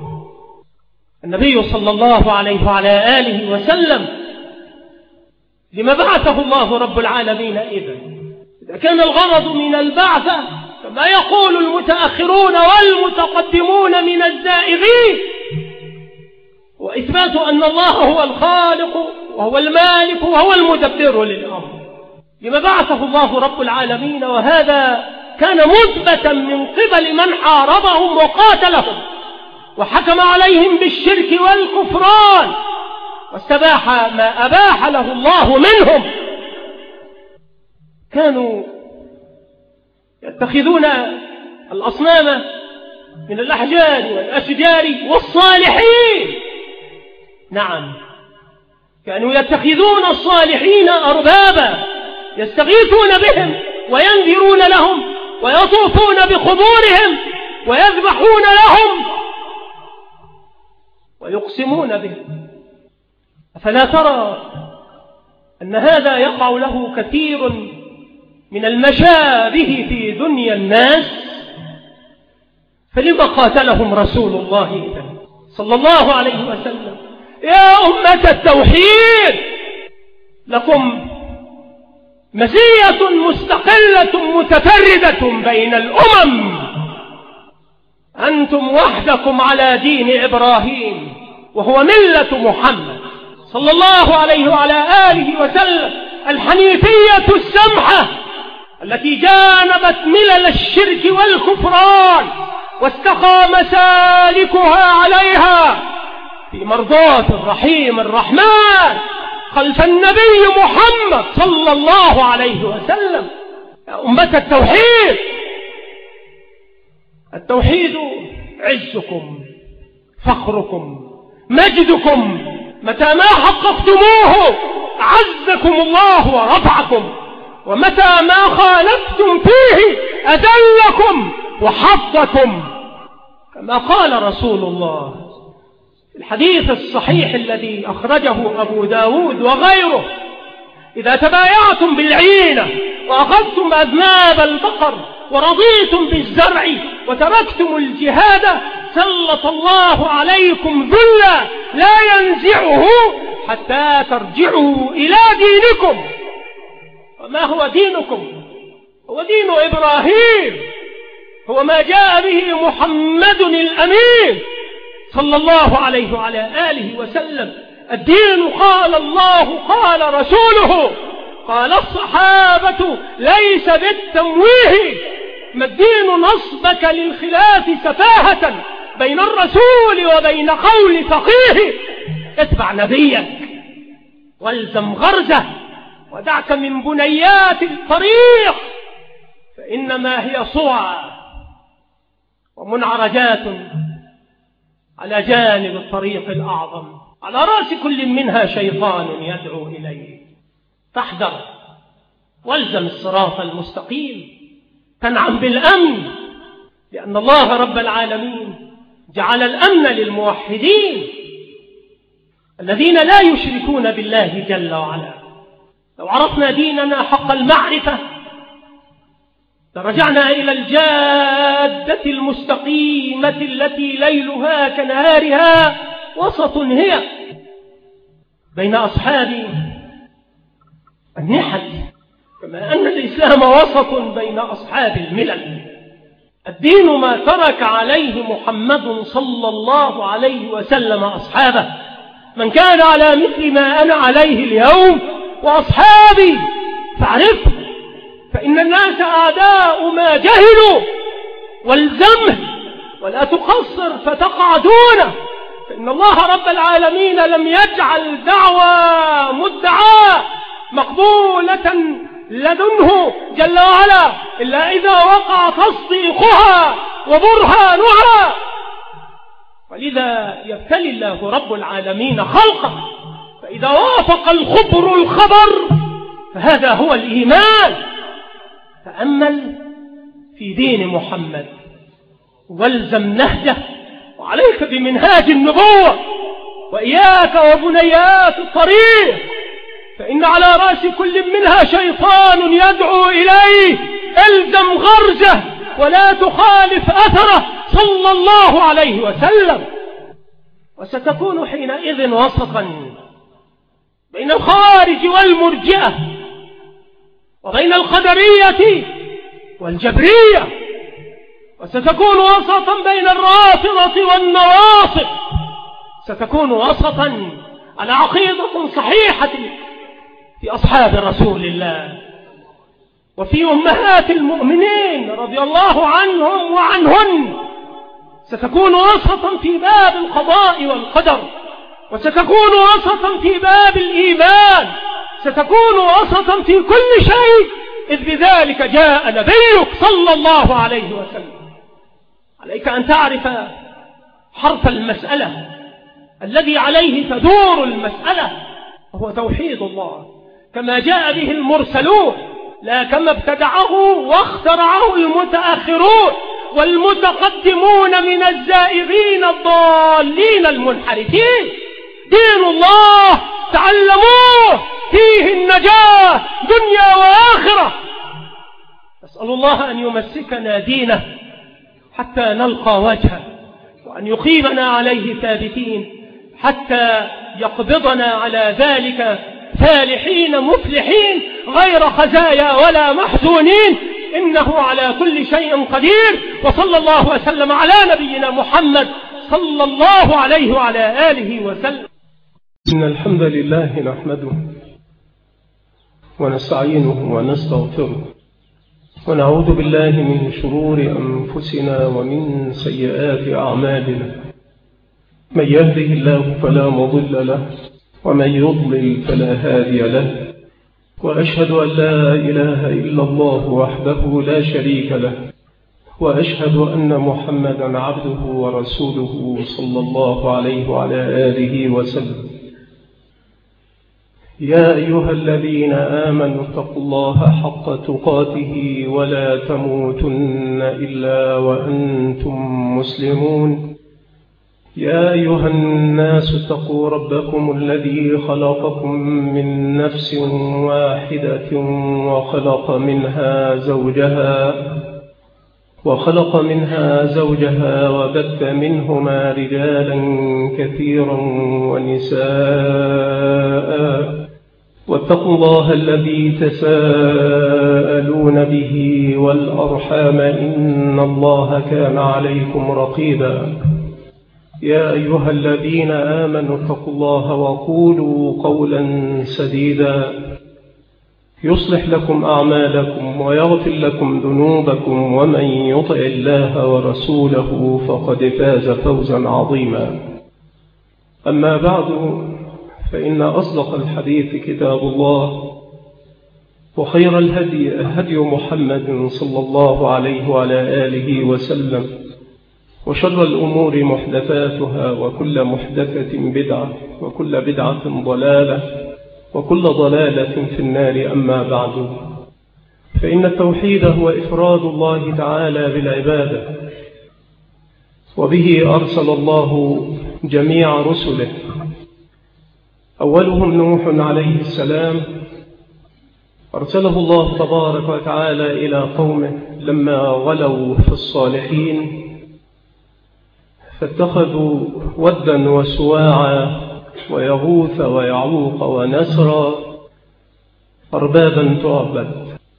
النبي صلى الله عليه وعلى آله وسلم لما بعثه الله رب العالمين إذا كان الغرض من البعثة كما يقول المتأخرون والمتقدمون من الزائغين وإثبات أن الله هو الخالق وهو المالك وهو المدبر للأمر، لما بعثه الله رب العالمين وهذا كان مثبتا من قبل من حاربهم وقاتلهم وحكم عليهم بالشرك والكفران واستباح ما أباح له الله منهم. كانوا يتخذون الأصنام من الأحجار والأشجار والصالحين. نعم، كانوا يتخذون الصالحين أربابا يستغيثون بهم وينذرون لهم ويطوفون بقبورهم ويذبحون لهم ويقسمون بهم. أفلا ترى أن هذا يقع له كثير من المشابه في دنيا الناس؟ فلما قاتلهم رسول الله صلى الله عليه وسلم؟ يا أمة التوحيد، لكم مزية مستقلة متفردة بين الأمم، أنتم وحدكم على دين إبراهيم وهو ملة محمد صلى الله عليه وعلى آله وسلم، الحنيفية السمحة التي جانبت ملل الشرك والكفران واستقى مسالكها عليها في مرضاة الرحيم الرحمن خلف النبي محمد صلى الله عليه وسلم. يا أمة التوحيد، التوحيد عزكم فخركم مجدكم، متى ما حققتموه عزكم الله ورفعكم، ومتى ما خالفتم فيه أذلكم وحطكم، كما قال رسول الله في الحديث الصحيح الذي أخرجه أبو داود وغيره: إذا تبايعتم بالعينة وأخذتم أذناب البقر ورضيتم بالزرع وتركتم الجهاد سلط الله عليكم ذلا لا ينزعه حتى ترجعوا إلى دينكم. وما هو دينكم؟ هو دين إبراهيم، هو ما جاء به محمد الأمين صلى الله عليه وعلى آله وسلم. الدين قال الله قال رسوله قال الصحابة ليس بالتمويه. ما الدين نصبك للخلاف سفاهة بين الرسول وبين قول فقيه؟ اتبع نبيك والزم غرزه ودعك من بنيات الطريق، فإنما هي صوى ومنعرجات على جانب الطريق الأعظم، على رأس كل منها شيطان يدعو إليه. فاحذر والزم الصراط المستقيم تنعم بالأمن، لأن الله رب العالمين جعل الأمن للموحدين الذين لا يشركون بالله جل وعلا. لو عرفنا ديننا حق المعرفة لرجعنا إلى الجادة المستقيمة التي ليلها كنهارها وسط هي بين أصحاب النحل، كما أن الإسلام وسط بين أصحاب الملل. الدين ما ترك عليه محمد صلى الله عليه وسلم أصحابه، من كان على مثل ما أنا عليه اليوم وأصحابي فاعرفه، فإن الناس أعداء ما جهلوا، والزمه ولا تقصر فتقع دونه، فإن الله رب العالمين لم يجعل دعوى مدعاة مقبولة لدنه جل وعلا إلا إذا وقع تصديقها وبرهانها. ولذا يبتلي الله رب العالمين خلقه، فإذا وافق الخبر الخبر فهذا هو الإيمان. تأمل في دين محمد والزم نهجه، وعليك بمنهاج النبوة، وإياك وبنيات الطريق، فإن على رأس كل منها شيطان يدعو إليه. الزم غرزه ولا تخالف أثره صلى الله عليه وسلم. وستكون حينئذ وسطا بين الخوارج والمرجئة، وبين القدرية والجبرية، وستكون وسطا بين الرافضة والنواصب، ستكون وسطا على عقيدة صحيحة في أصحاب رسول الله وفي أمهات المؤمنين رضي الله عنهم وعنهن، ستكون وسطا في باب القضاء والقدر، وستكون وسطا في باب الإيمان، ستكون وسطا في كل شيء، إذ بذلك جاء نبيك صلى الله عليه وسلم. عليك أن تعرف حرف المسألة الذي عليه تدور المسألة، وهو توحيد الله كما جاء به المرسلون، لا كما ابتدعه واخترعه المتأخرون والمتقدمون من الزائغين الضالين المنحرفين. دين الله تعلموه، فيه النجاة دنيا وآخرة. نسأل الله أن يمسكنا دينه حتى نلقى وجهه، وأن يقيمنا عليه ثابتين حتى يقبضنا على ذلك فالحين مفلحين غير خزايا ولا محزونين، إنه على كل شيء قدير. وصلى الله وسلم على نبينا محمد صلى الله عليه وعلى آله وسلم. إن الحمد لله نحمده ونستعينه ونستغفره، ونعوذ بالله من شرور أنفسنا ومن سيئات أعمالنا. من يهده الله فلا مضل له، ومن يضلل فلا هادي له، وأشهد أن لا إله إلا الله وحده لا شريك له، وأشهد أن محمدا عبده ورسوله صلى الله عليه وعلى آله وسلم. يا أيها الذين آمنوا اتقوا الله حق تقاته ولا تموتن إلا وأنتم مسلمون. يا أيها الناس اتقوا ربكم الذي خلقكم من نفس واحدة وخلق منها زوجها وبث منهما رجالا كثيرا ونساء، واتقوا الله الذي تساءلون به والأرحام إن الله كان عليكم رقيبا. يا أيها الذين آمنوا اتقوا الله وقولوا قولا سديدا يصلح لكم أعمالكم ويغفر لكم ذنوبكم، ومن يطع الله ورسوله فقد فاز فوزا عظيما. أما بعد، فإن أصدق الحديث كتاب الله، وخير الهدي هدي محمد صلى الله عليه وعلى آله وسلم، وشر الأمور محدثاتها، وكل محدثة بدعة، وكل بدعة ضلالة، وكل ضلالة في النار. أما بعد، فإن التوحيد هو إفراد الله تعالى بالعبادة، وبه أرسل الله جميع رسله، أولهم نوح عليه السلام، أرسله الله تبارك وتعالى إلى قومه لما غلوا في الصالحين، فاتخذوا ودا وسواعا ويغوث ويعوق ونسرا أربابا تعبد،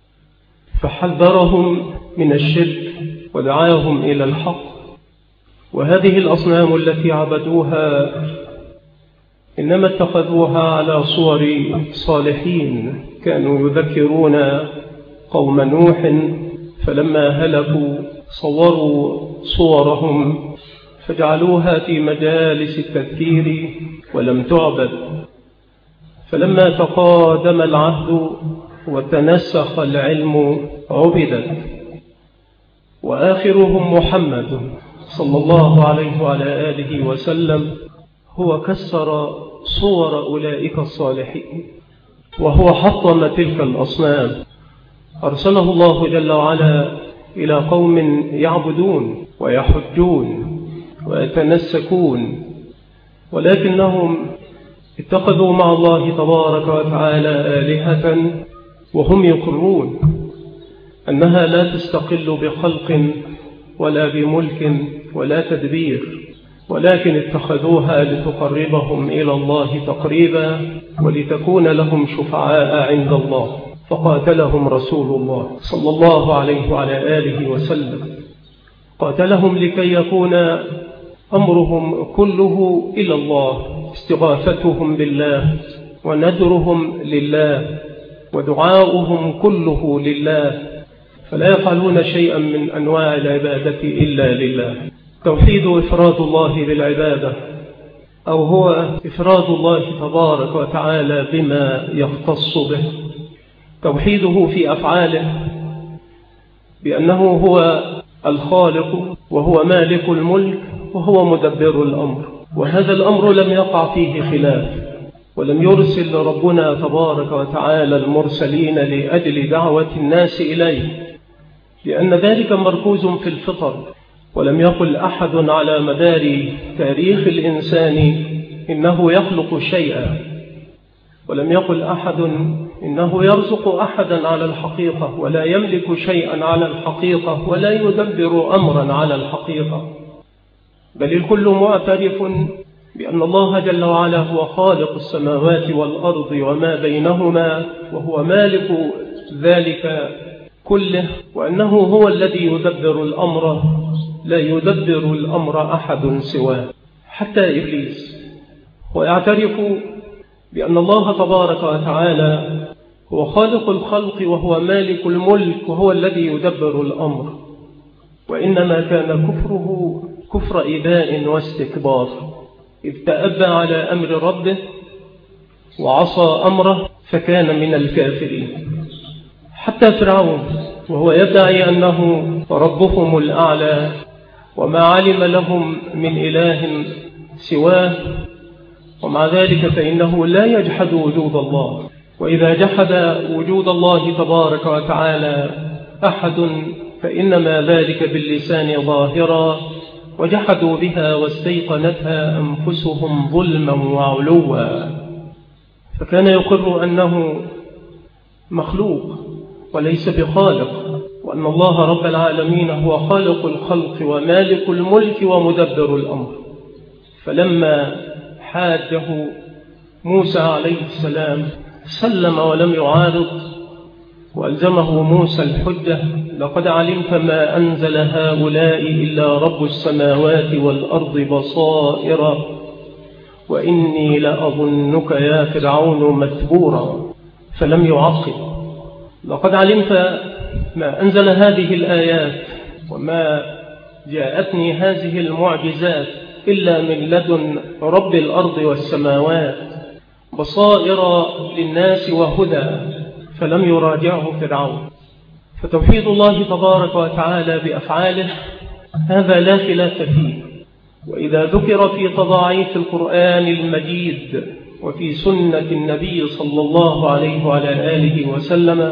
فحذرهم من الشرك ودعاهم إلى الحق. وهذه الأصنام التي عبدوها إنما اتخذوها على صور صالحين كانوا يذكرون قوم نوح، فلما هلكوا صوروا صورهم فجعلوها في مجالس التذكير ولم تعبد. فلما تقادم العهد وتنسخ العلم عبدت. وآخرهم محمد صلى الله عليه وعلى آله وسلم هو كسر صور أولئك الصالحين، وهو حطم تلك الأصنام. أرسله الله جل وعلا إلى قوم يعبدون ويحجون ويتنسكون، ولكنهم اتخذوا مع الله تبارك وتعالى آلهة وهم يقرون أنها لا تستقل بخلق ولا بملك ولا تدبير، ولكن اتخذوها لتقربهم إلى الله تقريبا ولتكون لهم شفعاء عند الله. فقاتلهم رسول الله صلى الله عليه وعلى آله وسلم، قاتلهم لكي يكون أمرهم كله إلى الله، استغاثتهم بالله ونذرهم لله ودعاؤهم كله لله، فلا يفعلون شيئا من أنواع العبادة إلا لله. توحيد إفراد الله بالعبادة أو هو إفراد الله تبارك وتعالى بما يختص به، توحيده في أفعاله بأنه هو الخالق وهو مالك الملك وهو مدبر الأمر، وهذا الأمر لم يقع فيه خلاف، ولم يرسل ربنا تبارك وتعالى المرسلين لأجل دعوة الناس إليه، لأن ذلك مركوز في الفطر. ولم يقل أحد على مدار تاريخ الإنسان إنه يخلق شيئا، ولم يقل أحد إنه يرزق أحدا على الحقيقة، ولا يملك شيئا على الحقيقة، ولا يدبر أمرا على الحقيقة، بل الكل معترف بأن الله جل وعلا هو خالق السماوات والأرض وما بينهما، وهو مالك ذلك كله، وأنه هو الذي يدبر الأمر، لا يدبر الأمر أحد سواه حتى إبليس. ويعترف بأن الله تبارك وتعالى هو خالق الخلق وهو مالك الملك وهو الذي يدبر الأمر، وإنما كان كفره كفر إباء واستكبار، إذ تأبى على أمر ربه وعصى أمره فكان من الكافرين. حتى فرعون وهو يدعي أنه ربهم الأعلى وما علم لهم من إله سواه، ومع ذلك فإنه لا يجحد وجود الله، وإذا جحد وجود الله تبارك وتعالى أحد فإنما ذلك باللسان ظاهرا، وجحدوا بها واستيقنتها أنفسهم ظلما وعلوا، فكان يقر أنه مخلوق وليس بخالق، وأن الله رب العالمين هو خالق الخلق ومالك الملك ومدبر الأمر. فلما حاجه موسى عليه السلام سلم ولم يعارض، وألزمه موسى الحجة: لقد علمت ما أنزل هؤلاء إلا رب السماوات والأرض بصائر وإني لأظنك يا فرعون مثبورا. فلم يعقب: لقد علمت ما أنزل هذه الآيات وما جاءتني هذه المعجزات إلا من لدن رب الأرض والسماوات بصائر للناس وهدى. فلم يراجعه فرعون. فتوحيد الله تبارك وتعالى بأفعاله هذا لا خلاف فيه. وإذا ذكر في تضاعيف القرآن المجيد وفي سنة النبي صلى الله عليه وعلى آله وسلم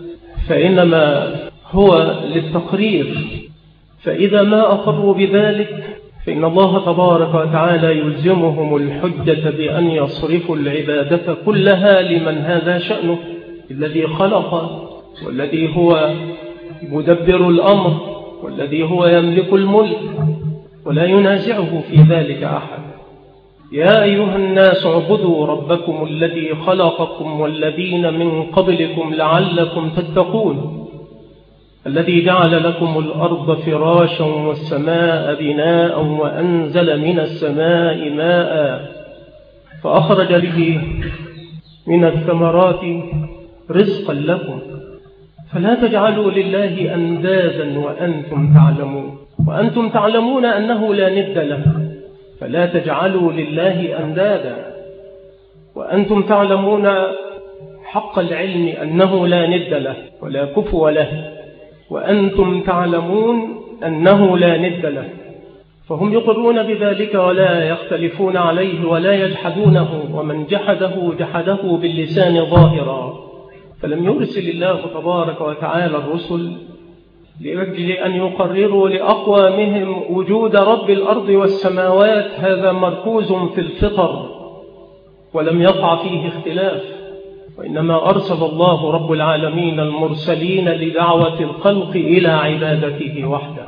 فإنما هو للتقرير، فإذا ما أقروا بذلك فإن الله تبارك وتعالى يلزمهم الحجة بأن يصرفوا العبادة كلها لمن هذا شأنه، الذي خلق والذي هو مدبر الأمر والذي هو يملك الملك، ولا ينازعه في ذلك أحد. يا أيها الناس اعبدوا ربكم الذي خلقكم والذين من قبلكم لعلكم تتقون، الذي جعل لكم الأرض فراشا والسماء بناء وأنزل من السماء ماء فأخرج به من الثمرات رزقا لكم فلا تجعلوا لله أندادا وأنتم تعلمون أنه لا ند له. فلا تجعلوا لله أندادا وأنتم تعلمون حق العلم أنه لا ند له ولا كفو له، وأنتم تعلمون أنه لا ند له، فهم يقرون بذلك ولا يختلفون عليه ولا يجحدونه، ومن جحده باللسان ظاهرا. فلم يرسل الله تبارك وتعالى الرسل لأجل أن يقرروا لأقوامهم وجود رب الأرض والسماوات، هذا مركوز في الفطر ولم يقع فيه اختلاف، وإنما أرسل الله رب العالمين المرسلين لدعوة الخلق إلى عبادته وحده.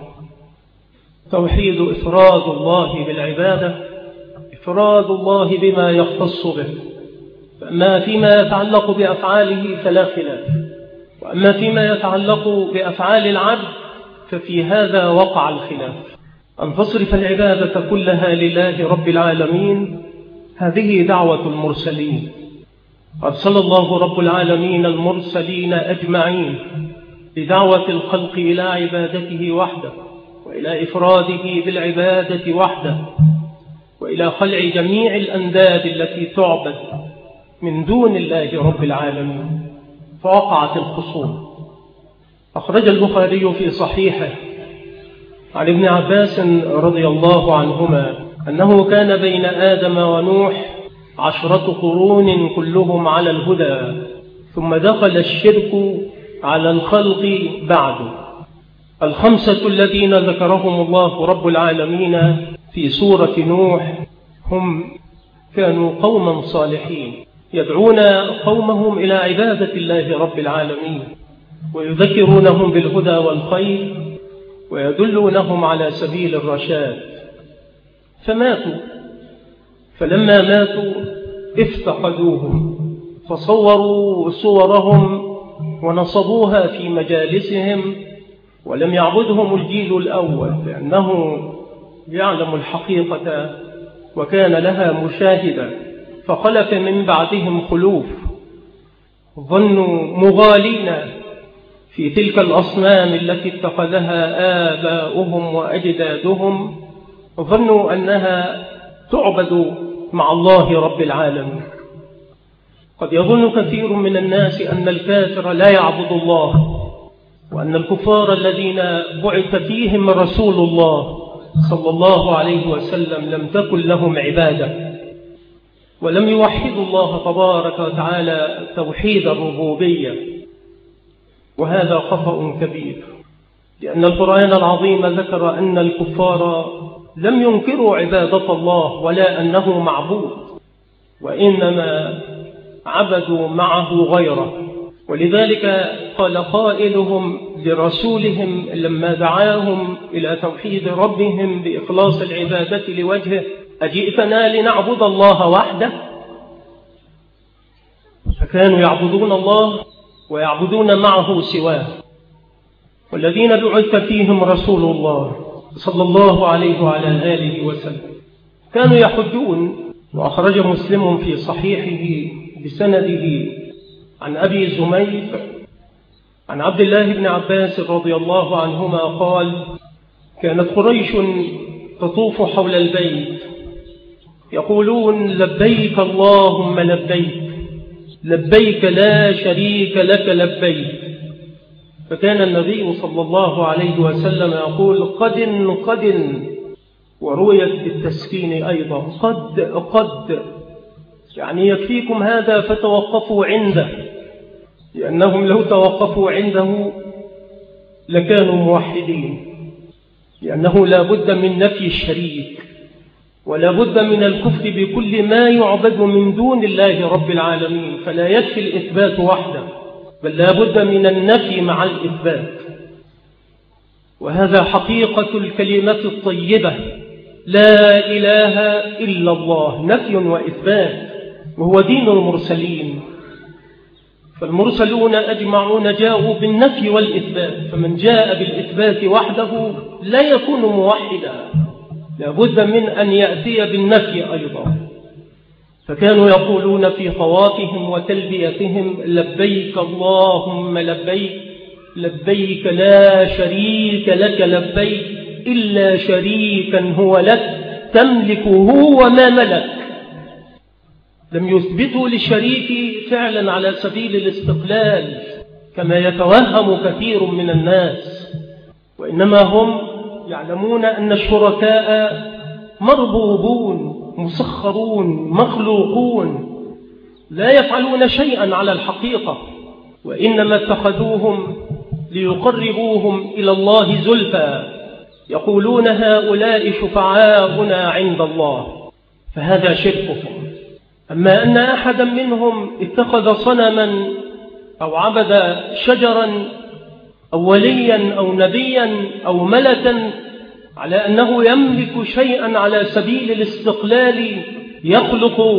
توحيد إفراد الله بالعبادة، إفراد الله بما يختص به، فأما فيما يتعلق بأفعاله فلا خلاف، وأما فيما يتعلق بأفعال العبد ففي هذا وقع الخلاف. أن تصرف العبادة كلها لله رب العالمين هذه دعوة المرسلين. أرسل الله رب العالمين المرسلين أجمعين لدعوة الخلق إلى عبادته وحده وإلى إفراده بالعبادة وحده وإلى خلع جميع الأنداد التي تعبد من دون الله رب العالمين، فوقعت الخصوم. أخرج البخاري في صحيحه عن ابن عباس رضي الله عنهما أنه كان بين آدم ونوح 10 قرون كلهم على الهدى، ثم دخل الشرك على الخلق بعد. 5 الذين ذكرهم الله رب العالمين في سورة نوح هم كانوا قوما صالحين يدعون قومهم إلى عبادة الله رب العالمين، ويذكرونهم بالهدى والخير، ويدلونهم على سبيل الرشاد. فماتوا، فلما ماتوا افتقدوهم، فصوروا صورهم ونصبوها في مجالسهم، ولم يعبدهم الجيل الأول لأنه يعلم الحقيقة وكان لها مشاهدة. فخلف من بعدهم خلوف ظنوا مغالين في تلك الأصنام التي اتخذها آباؤهم وأجدادهم، ظنوا أنها تعبد مع الله رب العالمين. قد يظن كثير من الناس أن الكافر لا يعبد الله، وأن الكفار الذين بعث فيهم رسول الله صلى الله عليه وسلم لم تكن لهم عبادة، ولم يوحدوا الله تبارك وتعالى توحيد الربوبية، وهذا خطأ كبير، لأن القرآن العظيم ذكر أن الكفار لم ينكروا عبادة الله ولا أنه معبود، وإنما عبدوا معه غيره. ولذلك قال قائلهم لرسولهم لما دعاهم إلى توحيد ربهم بإخلاص العبادة لوجهه: أجئتنا لنعبد الله وحده؟ فكانوا يعبدون الله ويعبدون معه سواه. والذين بعث فيهم رسول الله صلى الله عليه وعلى آله وسلم كانوا يحجون. وأخرج مسلم في صحيحه بسنده عن أبي زميل عن عبد الله بن عباس رضي الله عنهما قال: كانت قريش تطوف حول البيت يقولون: لبيك اللهم لبيك، لبيك لا شريك لك لبيك. فكان النبي صلى الله عليه وسلم يقول: قد، ورويت بالتسكين أيضا قد، يعني يكفيكم هذا فتوقفوا عنده، لأنهم لو توقفوا عنده لكانوا موحدين، لأنه لا بد من نفي الشريك، ولا بد من الكفر بكل ما يعبد من دون الله رب العالمين. فلا يكفي الإثبات وحده، بل لا بد من النفي مع الإثبات. وهذا حقيقة الكلمة الطيبة: لا إله إلا الله، نفي وإثبات، وهو دين المرسلين. فالمرسلون أجمعون جاءوا بالنفي والإثبات، فمن جاء بالإثبات وحده لا يكون موحدا، لا بد من أن يأتي بالنفي أيضا. فكانوا يقولون في طوافهم وتلبيتهم: لبيك اللهم لبيك، لبيك لا شريك لك لبيك، إلا شريكا هو لك تملكه وما ملك. لم يثبتوا للشريك فعلا على سبيل الاستقلال كما يتوهم كثير من الناس، وإنما هم يعلمون أن الشركاء مربوبون مسخرون مخلوقون لا يفعلون شيئا على الحقيقة، وإنما اتخذوهم ليقربوهم إلى الله زلفى، يقولون: هؤلاء شفعاؤنا عند الله. فهذا شركهم. أما أن أحدا منهم اتخذ صنما أو عبد شجرا أو وليا أو نبيا أو ملكا على أنه يملك شيئا على سبيل الاستقلال، يخلق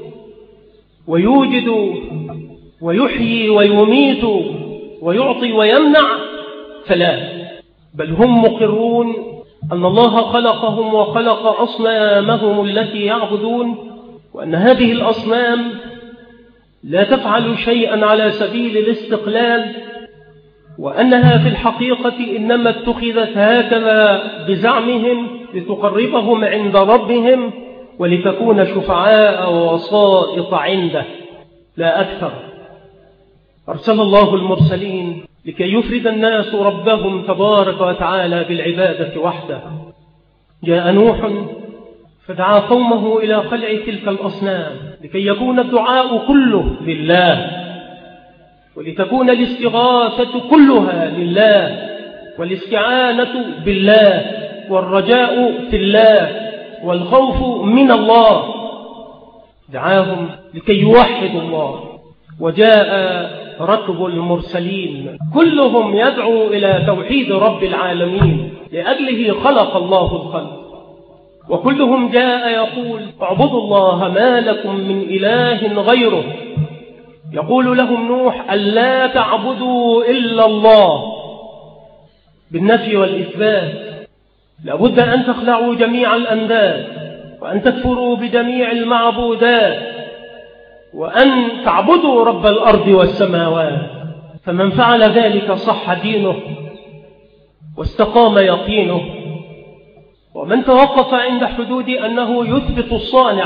ويوجد ويحيي ويميت ويعطي ويمنع، فلا، بل هم مقرون أن الله خلقهم وخلق أصنامهم التي يعبدون، وأن هذه الأصنام لا تفعل شيئا على سبيل الاستقلال، وأنها في الحقيقة إنما اتخذت هكذا بزعمهم لتقربهم عند ربهم، ولتكون شفعاء ووسائط عنده لا أكثر. أرسل الله المرسلين لكي يفرد الناس ربهم تبارك وتعالى بالعبادة وحده. جاء نوح فدعا قومه إلى خلع تلك الأصنام لكي يكون الدعاء كله لله، ولتكون الاستغاثة كلها لله، والاستعانة بالله، والرجاء في الله، والخوف من الله. دعاهم لكي يوحدوا الله. وجاء ركب المرسلين كلهم يدعو إلى توحيد رب العالمين، لأجله خلق الله الخلق، وكلهم جاء يقول اعبدوا الله ما لكم من إله غيره. يقول لهم نوح ألا تعبدوا إلا الله بالنفي والإثبات. لابد أن تخلعوا جميع الأنداد، وأن تكفروا بجميع المعبودات، وأن تعبدوا رب الأرض والسماوات. فمن فعل ذلك صح دينه واستقام يقينه. ومن توقف عند حدود أنه يثبت الصانع،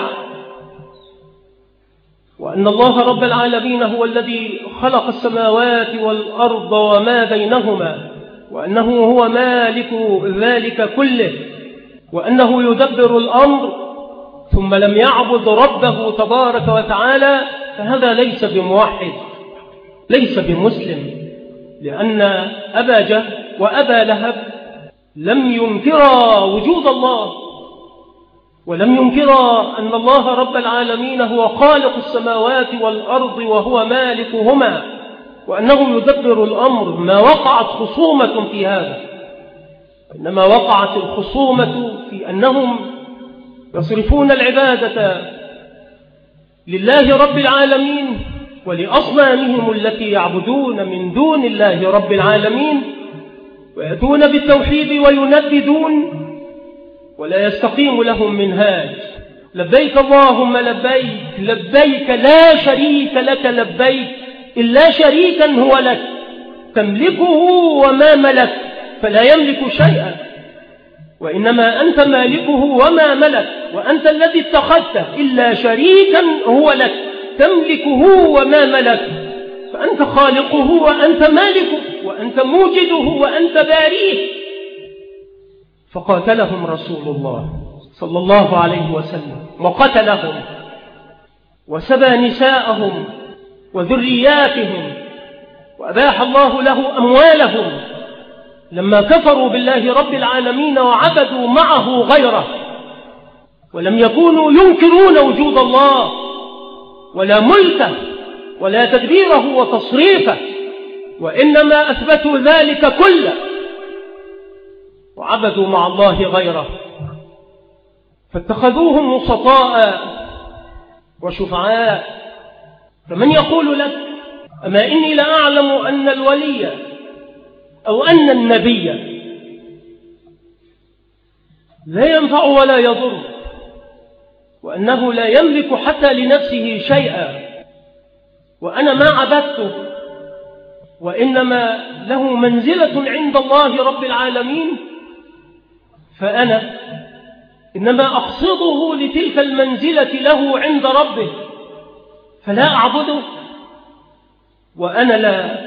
وأن الله رب العالمين هو الذي خلق السماوات والأرض وما بينهما، وأنه هو مالك ذلك كله، وأنه يدبر الأمر، ثم لم يعبد ربه تبارك وتعالى، فهذا ليس بموحد، ليس بمسلم. لأن أبا جهل وأبا لهب لم ينكرا وجود الله، ولم ينكرا أن الله رب العالمين هو خالق السماوات والأرض وهو مالكهما، وأنه يدبر الأمر. ما وقعت خصومة في هذا، إنما وقعت الخصومة في أنهم يصرفون العبادة لله رب العالمين ولأصنامهم التي يعبدون من دون الله رب العالمين، ويأتون بالتوحيد وينددون، ولا يستقيم لهم منهاج. لبيك اللهم لبيك، لبيك لا شريك لك لبيك إلا شريكا هو لك تملكه وما ملك، فلا يملك شيئا، وإنما أنت مالكه وما ملك، وأنت الذي اتخذته إلا شريكا هو لك تملكه وما ملك، فأنت خالقه وأنت مالكه، وأنت موجده وأنت باريه. فقاتلهم رسول الله صلى الله عليه وسلم وقتلهم، وسبى نساءهم وذرياتهم، وأباح الله له أموالهم لما كفروا بالله رب العالمين وعبدوا معه غيره، ولم يكونوا ينكرون وجود الله ولا ملكه ولا تدبيره وتصريفه، وإنما أثبتوا ذلك كله وعبدوا مع الله غيره، فاتخذوهم وسطاء وشفعاء. فمن يقول لك أما إني لأعلم أن الولي أو أن النبي لا ينفع ولا يضر، وأنه لا يملك حتى لنفسه شيئا، وأنا ما عبدته، وإنما له منزلة عند الله رب العالمين، فأنا إنما أقصده لتلك المنزلة له عند ربه، فلا أعبده، وأنا لا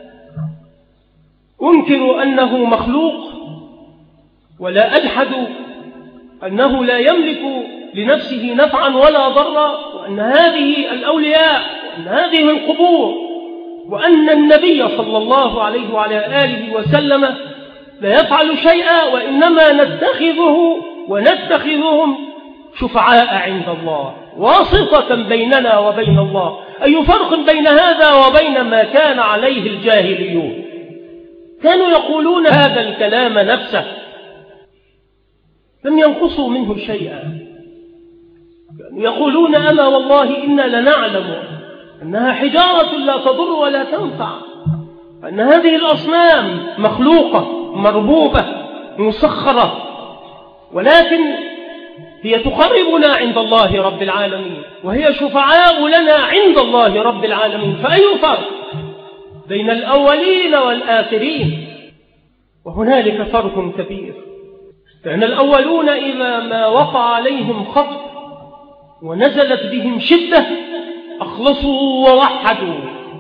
أنكر أنه مخلوق، ولا أجحد أنه لا يملك لنفسه نفعا ولا ضرا، وأن هذه الأولياء وأن هذه القبور وأن النبي صلى الله عليه وعلى آله وسلم لا يفعل شيئا، وإنما نتخذه ونتخذهم شفعاء عند الله، واسطة بيننا وبين الله. أي فرق بين هذا وبين ما كان عليه الجاهليون؟ كانوا يقولون هذا الكلام نفسه، لم ينقصوا منه شيئا. يقولون أما والله إنا لنعلم أنها حجارة لا تضر ولا تنفع، أن هذه الأصنام مخلوقة مربوبة مسخرة، ولكن هي تقربنا عند الله رب العالمين، وهي شفعاء لنا عند الله رب العالمين. فأي فرق بين الأولين والآخرين؟ وهنالك فرق كبير، لأن الأولون إذا ما وقع عليهم خطأ ونزلت بهم شدة أخلصوا ووحدوا.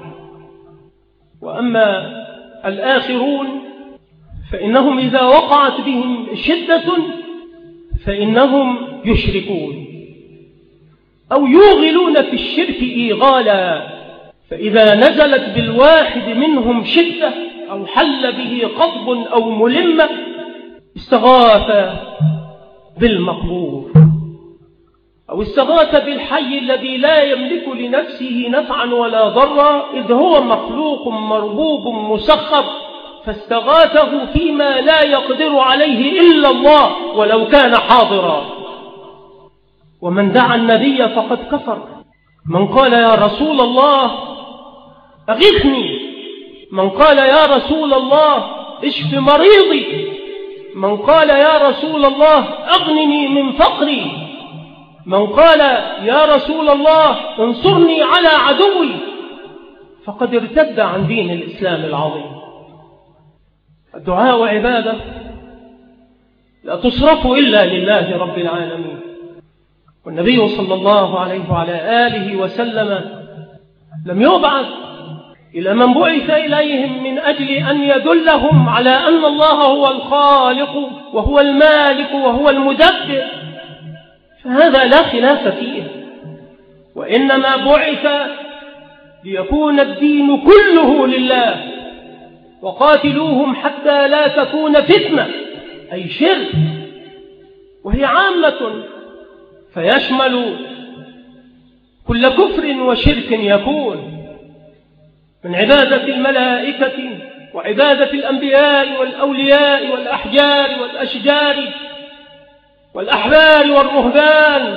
وأما الآخرون فإنهم إذا وقعت بهم شدة فإنهم يشركون أو يوغلون في الشرك إيغالا، فإذا نزلت بالواحد منهم شدة أو حل به قضب أو ملمة استغاث بالمقبور أو استغاث بالحي الذي لا يملك لنفسه نفعا ولا ضرا إذ هو مخلوق مربوب مسخر، فاستغاثه فيما لا يقدر عليه إلا الله ولو كان حاضرا. ومن دعا النبي فقد كفر، من قال يا رسول الله أغثني، من قال يا رسول الله اشف مريضي، من قال يا رسول الله أغنني من فقري، من قال يا رسول الله انصرني على عدوي، فقد ارتد عن دين الإسلام العظيم. الدعاء عبادة لا تصرف إلا لله رب العالمين. والنبي صلى الله عليه وعلى آله وسلم لم يبعث إلى من بعث إليهم من أجل أن يدلهم على أن الله هو الخالق وهو المالك وهو المدبر، فهذا لا خلاف فيه، وإنما بعث ليكون الدين كله لله. وقاتلوهم حتى لا تكون فتنة أي شرك، وهي عامة فيشمل كل كفر وشرك يكون من عبادة الملائكة وعبادة الأنبياء والأولياء والأحجار والأشجار والأحبار والرهبان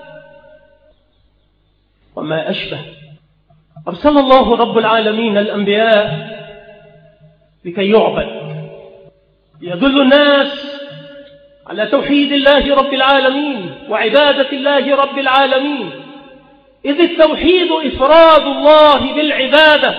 وما أشبه. أرسل الله رب العالمين الأنبياء لكي يعبد، يدل الناس على توحيد الله رب العالمين وعبادة الله رب العالمين، إذ التوحيد إفراد الله بالعبادة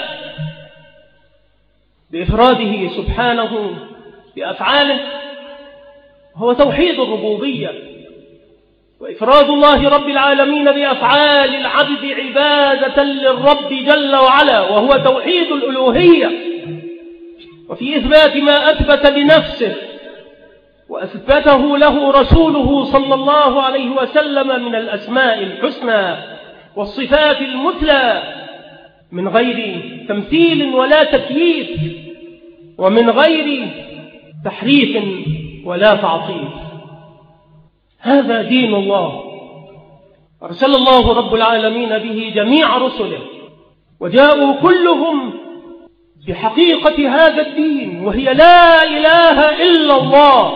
بإفراده سبحانه بأفعاله، هو توحيد الربوبية، وإفراد الله رب العالمين بأفعال العبد عبادة للرب جل وعلا، وهو توحيد الألوهية. وفي إثبات ما أثبت لنفسه وأثبته له رسوله صلى الله عليه وسلم من الأسماء الحسنى والصفات المثلى من غير تمثيل ولا تكييف، ومن غير تحريف ولا تعطيل. هذا دين الله أرسل الله رب العالمين به جميع رسله، وجاءوا كلهم بحقيقة هذا الدين، وهي لا إله إلا الله.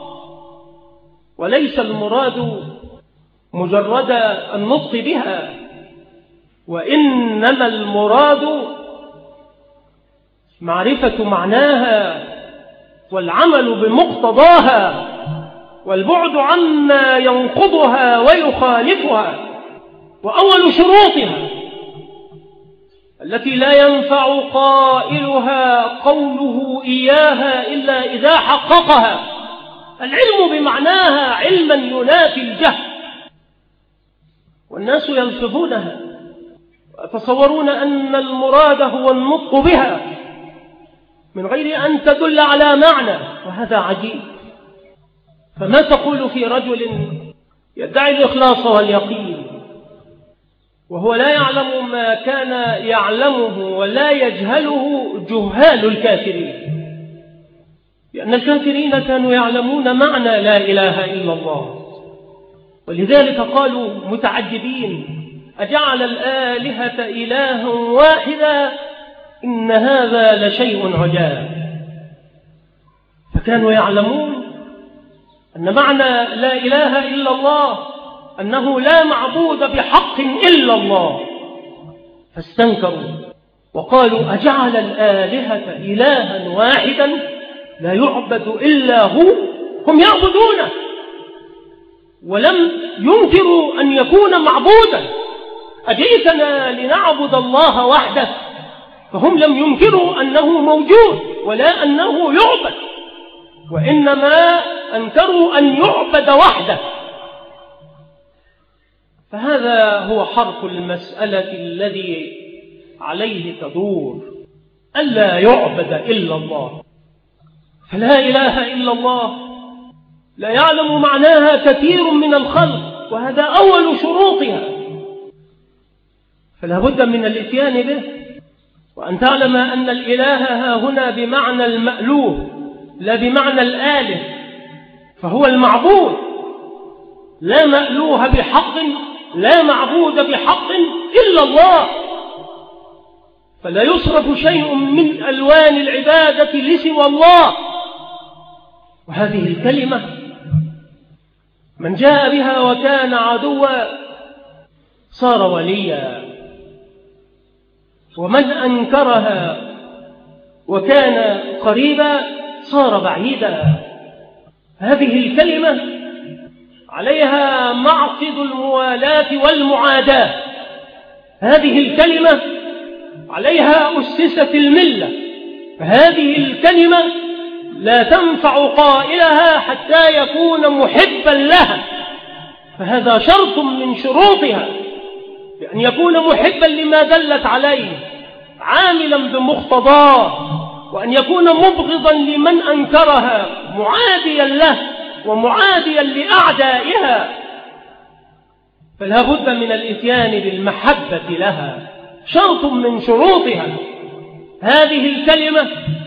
وليس المراد مجرد النطق بها، وإنما المراد معرفة معناها والعمل بمقتضاها والبعد عما ينقضها ويخالفها. وأول شروطها التي لا ينفع قائلها قوله إياها إلا إذا حققها العلم بمعناها علما ينافي الجهل. والناس يلفظونها ويتصورون أن المراد هو النطق بها من غير أن تدل على معنى، وهذا عجيب. فما تقول في رجل يدعي الإخلاص واليقين وهو لا يعلم ما كان يعلمه ولا يجهله جهال الكافرين؟ لأن الكافرين كانوا يعلمون معنى لا إله إلا الله، ولذلك قالوا متعجبين أجعل الآلهة إلها واحدا إن هذا لشيء عجاب. فكانوا يعلمون أن معنى لا إله إلا الله أنه لا معبود بحق إلا الله، فاستنكروا وقالوا أجعل الآلهة إلها واحدا لا يعبد إلا هو. هم يعبدونه ولم ينكروا أن يكون معبودا. أجئتنا لنعبد الله وحده، فهم لم ينكروا أنه موجود ولا أنه يعبد، وإنما أنكروا أن يعبد وحده. فهذا هو حرف المسألة الذي عليه تدور، ألا يعبد إلا الله. فلا إله إلا الله لا يعلم معناها كثير من الخلق، وهذا أول شروطها، فلا بد من الإتيان به. وأن تعلم أن الإله ها هنا بمعنى المألوه لا بمعنى الآله، فهو المعبود، لا مألوه بحق، لا معبود بحق إلا الله. فلا يصرف شيء من ألوان العبادة لسوى الله. وهذه الكلمة من جاء بها وكان عدوا صار وليا، ومن أنكرها وكان قريبا صار بعيدا. هذه الكلمة عليها معقد الموالاة والمعاداة، هذه الكلمة عليها أسست الملة، فهذه الكلمة لا تنفع قائلها حتى يكون محبا لها، فهذا شرط من شروطها، بأن يكون محبا لما دلت عليه عاملا بمقتضاه، وأن يكون مبغضا لمن أنكرها معاديا له ومعاديا لأعدائها. فلا بد من الإتيان بالمحبة لها، شرط من شروطها. هذه الكلمة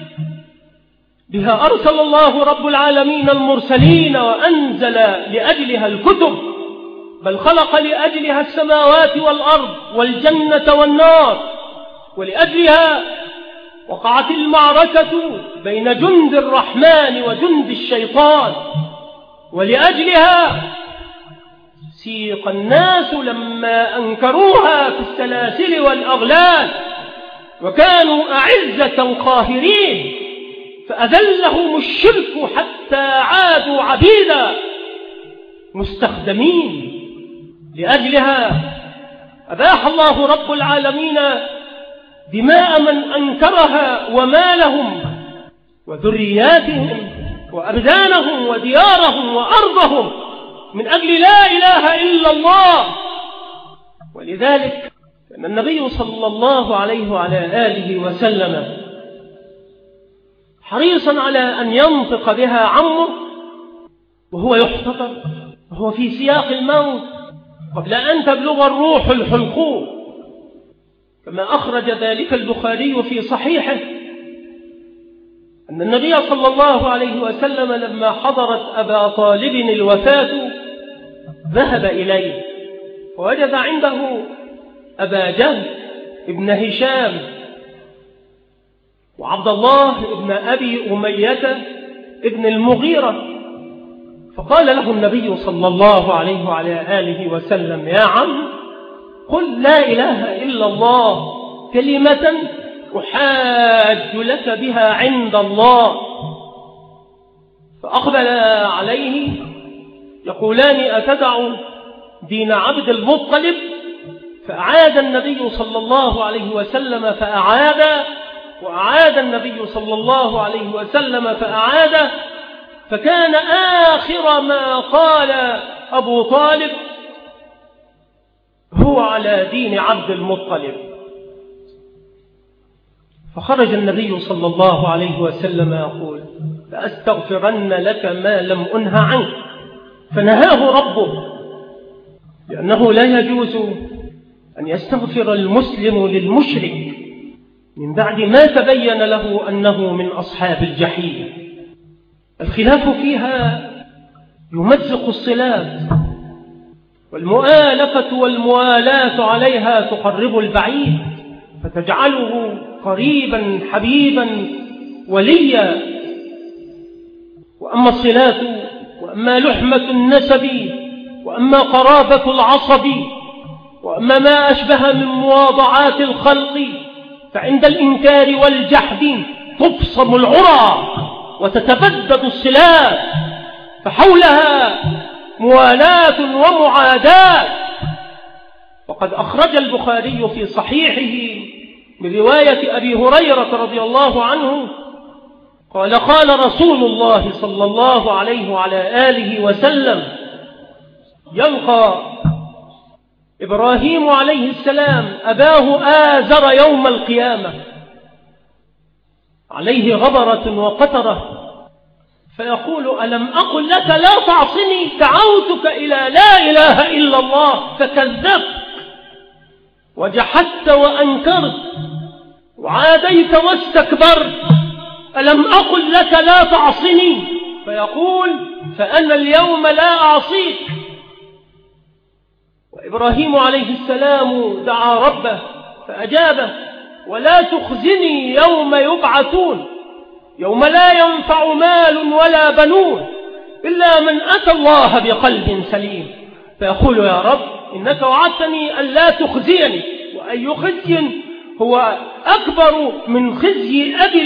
بها أرسل الله رب العالمين المرسلين وأنزل لأجلها الكتب، بل خلق لأجلها السماوات والأرض والجنة والنار، ولأجلها وقعت المعركة بين جند الرحمن وجند الشيطان، ولأجلها سيق الناس لما أنكروها في السلاسل والأغلال، وكانوا أعزة قاهرين، فأذلهم الشرك حتى عادوا عبيدا مستخدمين. لأجلها أباح الله رب العالمين دماء من أنكرها ومالهم وذرياتهم وأبدانهم وديارهم وأرضهم من أجل لا إله إلا الله. ولذلك كان النبي صلى الله عليه وعلى آله وسلم حريصا على أن ينطق بها عمه وهو يحتضر، وهو في سياق الموت قبل أن تبلغ الروح الحلقوم، كما أخرج ذلك البخاري في صحيحه أن النبي صلى الله عليه وسلم لما حضرت أبا طالب الوفاة ذهب إليه، ووجد عنده أبا جهل ابن هشام وعبد الله ابن أبي أمية ابن المغيرة، فقال له النبي صلى الله عليه وعلى آله وسلم: يا عم، قل لا إله إلا الله كلمة أحاج لك بها عند الله. فأقبل عليه يقولان: أتدع دين عبد المطلب؟ فأعاد النبي صلى الله عليه وسلم فأعاد، وأعاد النبي صلى الله عليه وسلم فأعاد، فكان آخر ما قال أبو طالب: هو على دين عبد المطلب. فخرج النبي صلى الله عليه وسلم يقول: لأستغفرن لك ما لم أنه عنك. فنهاه ربه، لأنه لا يجوز أن يستغفر المسلم للمشرك من بعد ما تبين له أنه من أصحاب الجحيم. الخلاف فيها يمزق الصلات، والمؤالفة والموالاة عليها تقرب البعيد فتجعله قريبا حبيبا وليا. وأما الصلات، وأما لحمة النسب، وأما قرابة العصب، وأما ما أشبه من مواضعات الخلق، فعند الإنكار والجحد تبصم العرى وتتبدد الصلات، فحولها موالاة ومعاداة. وقد أخرج البخاري في صحيحه من رواية أبي هريرة رضي الله عنه قال: قال رسول الله صلى الله عليه وعلى آله وسلم: يلقى إبراهيم عليه السلام أباه آزر يوم القيامة عليه غبرة وقترة، فيقول: ألم أقل لك لا تعصني؟ دعوتك إلى لا إله إلا الله فكذبت وجحدت وأنكرت وعاديت واستكبرت، ألم أقل لك لا تعصني؟ فيقول: فأنا اليوم لا أعصيك. وإبراهيم عليه السلام دعا ربه فأجابه: ولا تخزني يوم يبعثون، يوم لا ينفع مال ولا بنون إلا من أتى الله بقلب سليم. فيقول: يا رب إنك وعدتني أن لا تخزيني، وأي خزي هو أكبر من خزي أبي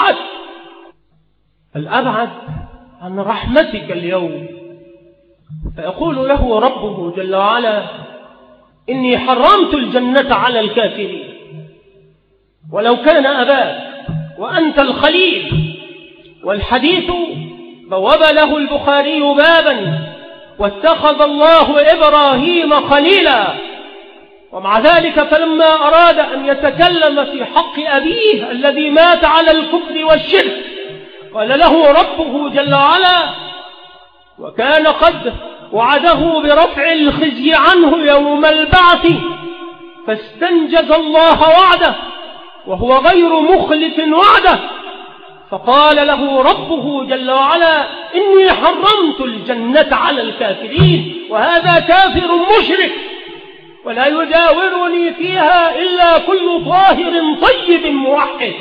الأبعد عن رحمتك اليوم. فيقول له ربه جل وعلا: إني حرمت الجنة على الكافرين، ولو كان أباك وأنت الخليل. والحديث بوب له البخاري بابا: واتخذ الله إبراهيم خليلا. ومع ذلك فلما أراد أن يتكلم في حق أبيه الذي مات على الكفر والشرك، قال له ربه جل وعلا: وكان قد وعده برفع الخزي عنه يوم البعث، فاستنجز الله وعده وهو غير مخلف وعده، فقال له ربه جل وعلا: إني حرمت الجنة على الكافرين، وهذا كافر مشرك ولا يجاورني فيها إلا كل طاهر طيب موحد.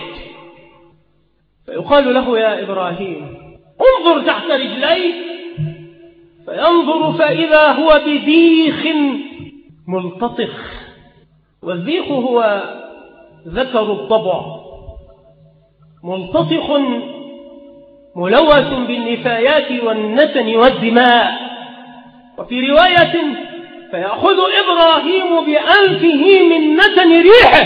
فيقال له: يا إبراهيم انظر تحت رجليك، فينظر فإذا هو بذيخ ملتطخ. والذيخ هو ذكر الضبع، ملتطخ ملوث بالنفايات والنتن والدماء. وفي رواية: فيأخذ إبراهيم بأنفه من نتن ريحه،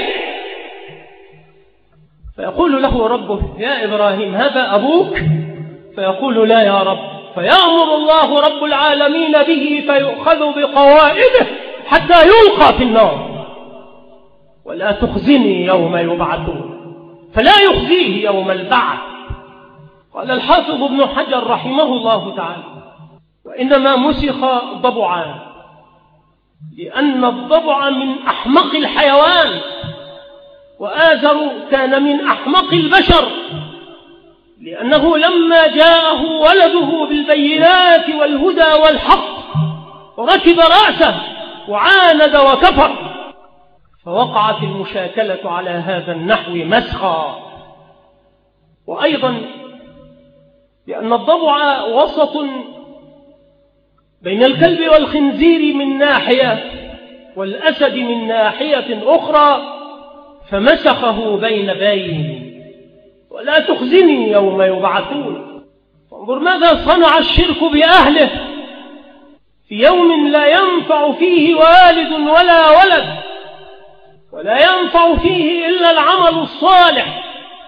فيقول له ربه: يا إبراهيم هذا أبوك؟ فيقول: لا يا رب. فيأمر الله رب العالمين به فيؤخذ بقوائده حتى يلقى في النار. ولا تخزني يوم يبعثون، فلا يخزيه يوم البعث. قال الحافظ ابن حجر رحمه الله تعالى: وإنما مسخ ضبعان، لأن الضبع من أحمق الحيوان، وآزر كان من أحمق البشر، لأنه لما جاءه ولده بالبينات والهدى والحق وركب رأسه وعاند وكفر، فوقعت المشاكلة على هذا النحو مسخا. وأيضا لأن الضبع وسط بين الكلب والخنزير من ناحية والأسد من ناحية أخرى، فمسخه بين بين. ولا تخزني يوم يبعثون. فانظر ماذا صنع الشرك بأهله في يوم لا ينفع فيه والد ولا ولد، ولا ينفع فيه إلا العمل الصالح.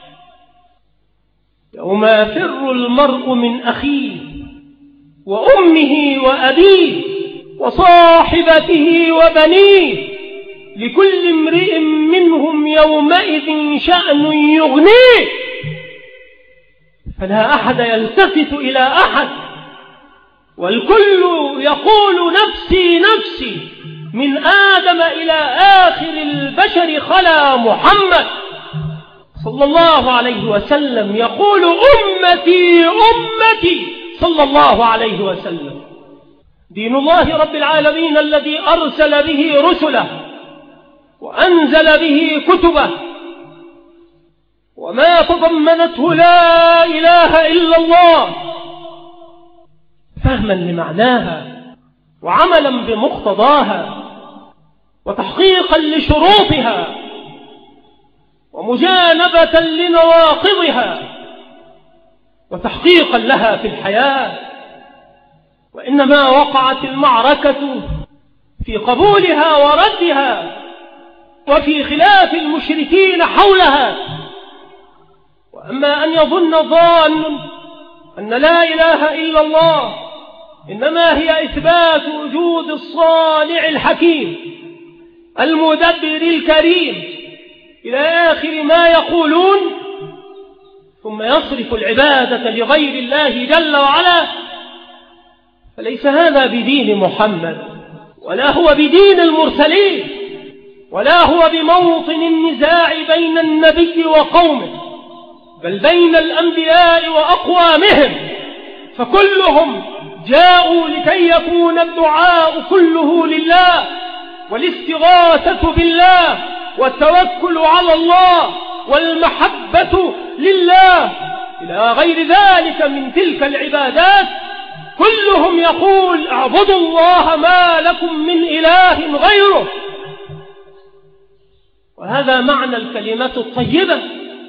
يوم يفر المرء من أخيه وأمه وأبيه وصاحبته وبنيه، لكل امرئ منهم يومئذ شأن يغنيه، فلا أحد يلتفت إلى أحد، والكل يقول نفسي نفسي، من آدم إلى آخر البشر خلا محمد صلى الله عليه وسلم يقول أمتي أمتي صلى الله عليه وسلم. دين الله رب العالمين الذي أرسل به رسله وأنزل به كتبه، وما تضمنته لا إله إلا الله فهما لمعناها وعملا بمقتضاها وتحقيقا لشروطها ومجانبة لنواقضها وتحقيقا لها في الحياة. وإنما وقعت المعركة في قبولها وردها وفي خلاف المشركين حولها. وأما أن يظن ظان أن لا إله إلا الله إنما هي إثبات وجود الصانع الحكيم المدبر الكريم إلى آخر ما يقولون، ثم يصرف العبادة لغير الله جل وعلا، فليس هذا بدين محمد، ولا هو بدين المرسلين، ولا هو بموطن النزاع بين النبي وقومه، بل بين الأنبياء وأقوامهم، فكلهم جاءوا لكي يكون الدعاء كله لله، والاستغاثة بالله، والتوكل على الله، والمحبة لله، إلى غير ذلك من تلك العبادات. كلهم يقول اعبدوا الله ما لكم من إله غيره. وهذا معنى الكلمة الطيبة.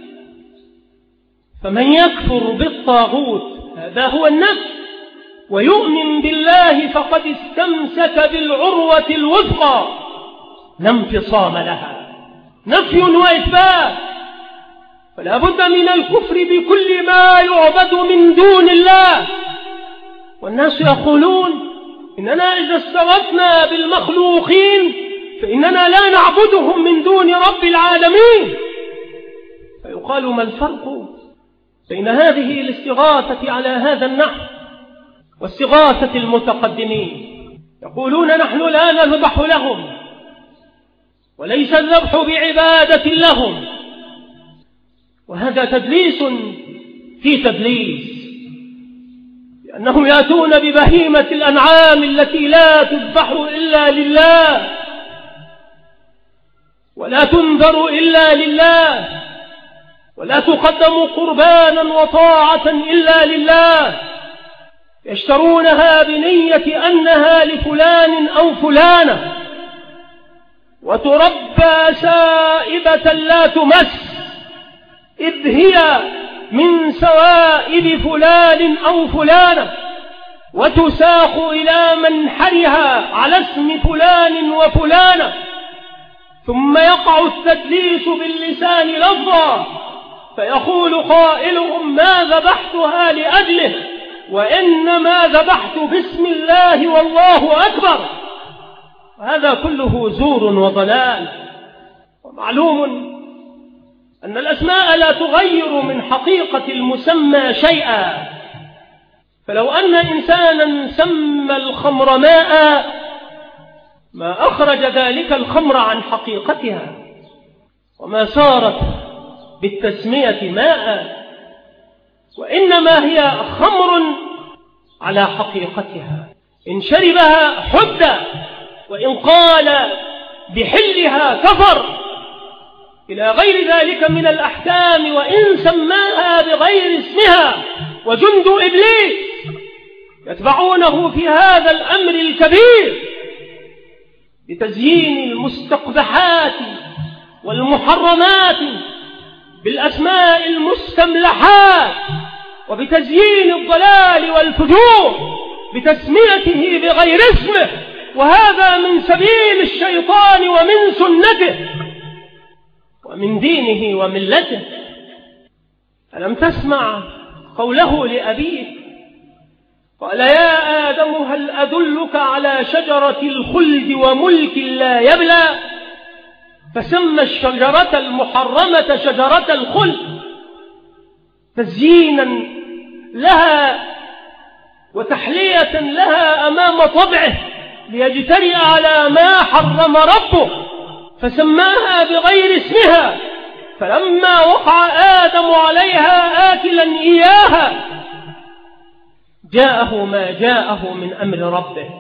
فمن يكفر بالطاغوت هذا هو النفي، ويؤمن بالله فقد استمسك بالعروة الوثقى لا انفصام لها. نفي وإثبات، فلا بد من الكفر بكل ما يعبد من دون الله. والناس يقولون إننا إذا استغثنا بالمخلوقين فإننا لا نعبدهم من دون رب العالمين. فيقال ما الفرق بين هذه الاستغاثة على هذا النحو واستغاثة المتقدمين؟ يقولون نحن لا نذبح لهم، وليس الذبح بعبادة لهم، وهذا تدليس في تدليس، لأنهم يأتون ببهيمة الأنعام التي لا تذبح إلا لله ولا تنذر إلا لله ولا تقدم قربانا وطاعة إلا لله، يشترونها بنية أنها لفلان أو فلانة، وتربى سائبة لا تمس، إذ هي من سوائب فلان أو فلانة، وتساق إلى منحرها على اسم فلان وفلانة، ثم يقع التدليس باللسان لفظا، فيقول قائلهم ما ذبحتها لأجله، وإنما ذبحت باسم الله والله أكبر. هذا كله زور وضلال. ومعلوم أن الأسماء لا تغير من حقيقة المسمى شيئا، فلو أن إنسانا سمى الخمر ماء ما أخرج ذلك الخمر عن حقيقتها، وما صارت بالتسمية ماء، وإنما هي خمر على حقيقتها، إن شربها حد، وإن قال بحلها كفر، إلى غير ذلك من الأحكام، وإن سماها بغير اسمها. وجند إبليس يتبعونه في هذا الأمر الكبير بتزيين المستقبحات والمحرمات بالأسماء المستملحات، وبتزيين الضلال والفجور بتسميته بغير اسمه، وهذا من سبيل الشيطان ومن سنته ومن دينه وملته. ألم تسمع قوله لأبيه؟ قال يا آدم هل أدلك على شجرة الخلد وملك لا يبلى؟ فسمى الشجرة المحرمة شجرة الخلد تزيينا لها وتحلية لها أمام طبعه ليجترئ على ما حرم ربه، فسماها بغير اسمها، فلما وقع آدم عليها آكلا إياها جاءه ما جاءه من أمر ربه.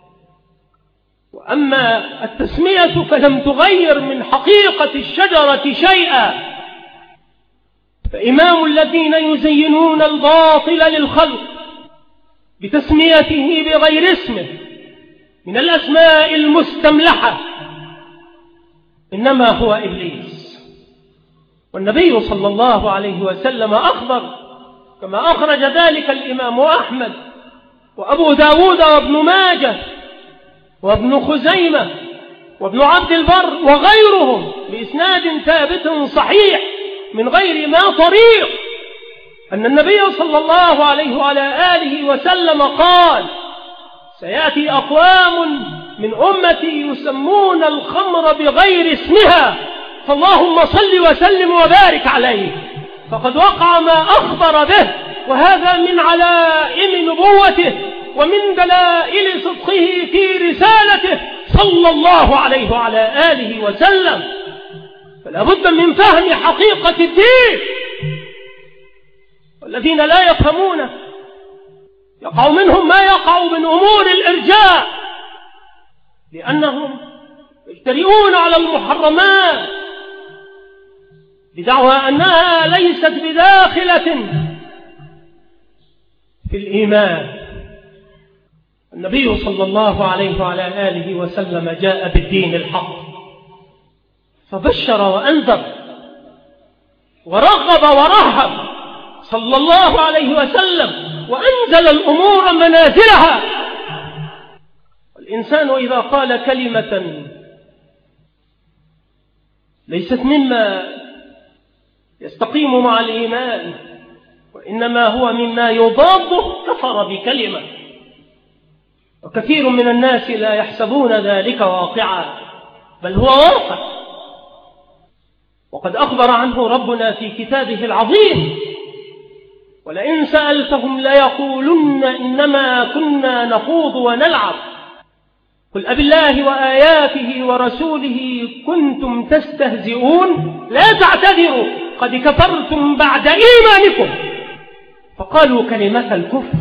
وأما التسمية فلم تغير من حقيقة الشجرة شيئا. فإمام الذين يزينون الباطل للخلق بتسميته بغير اسمه من الأسماء المستملحة إنما هو إبليس. والنبي صلى الله عليه وسلم أخبر كما أخرج ذلك الإمام أحمد وأبو داود وابن ماجه وابن خزيمة وابن عبد البر وغيرهم بإسناد ثابت صحيح من غير ما طريق أن النبي صلى الله عليه وعلى آله وسلم قال سيأتي أقوام من أمتي يسمون الخمر بغير اسمها، فاللهم صل وسلم وبارك عليه، فقد وقع ما أخبر به، وهذا من علائم نبوته ومن دلائل صدقه في رسالته صلى الله عليه وعلى آله وسلم. فلا بد من فهم حقيقة الدين، والذين لا يفهمون يقع منهم ما يقع من أمور الإرجاء، لأنهم يجترئون على المحرمات بدعوى أنها ليست بداخلة في الإيمان. النبي صلى الله عليه وعلى آله وسلم جاء بالدين الحق، فبشر وأنذر ورغب ورهب صلى الله عليه وسلم، وأنزل الأمور منازلها. والإنسان إذا قال كلمة ليست مما يستقيم مع الإيمان، وإنما هو مما يضاده، كفر بكلمة. وكثير من الناس لا يحسبون ذلك واقعا، بل هو واقع، وقد أخبر عنه ربنا في كتابه العظيم: ولئن سألتهم ليقولن إنما كنا نخوض ونلعب قل أبالله وآياته ورسوله كنتم تستهزئون لا تعتذروا قد كفرتم بعد إيمانكم. فقالوا كلمة الكفر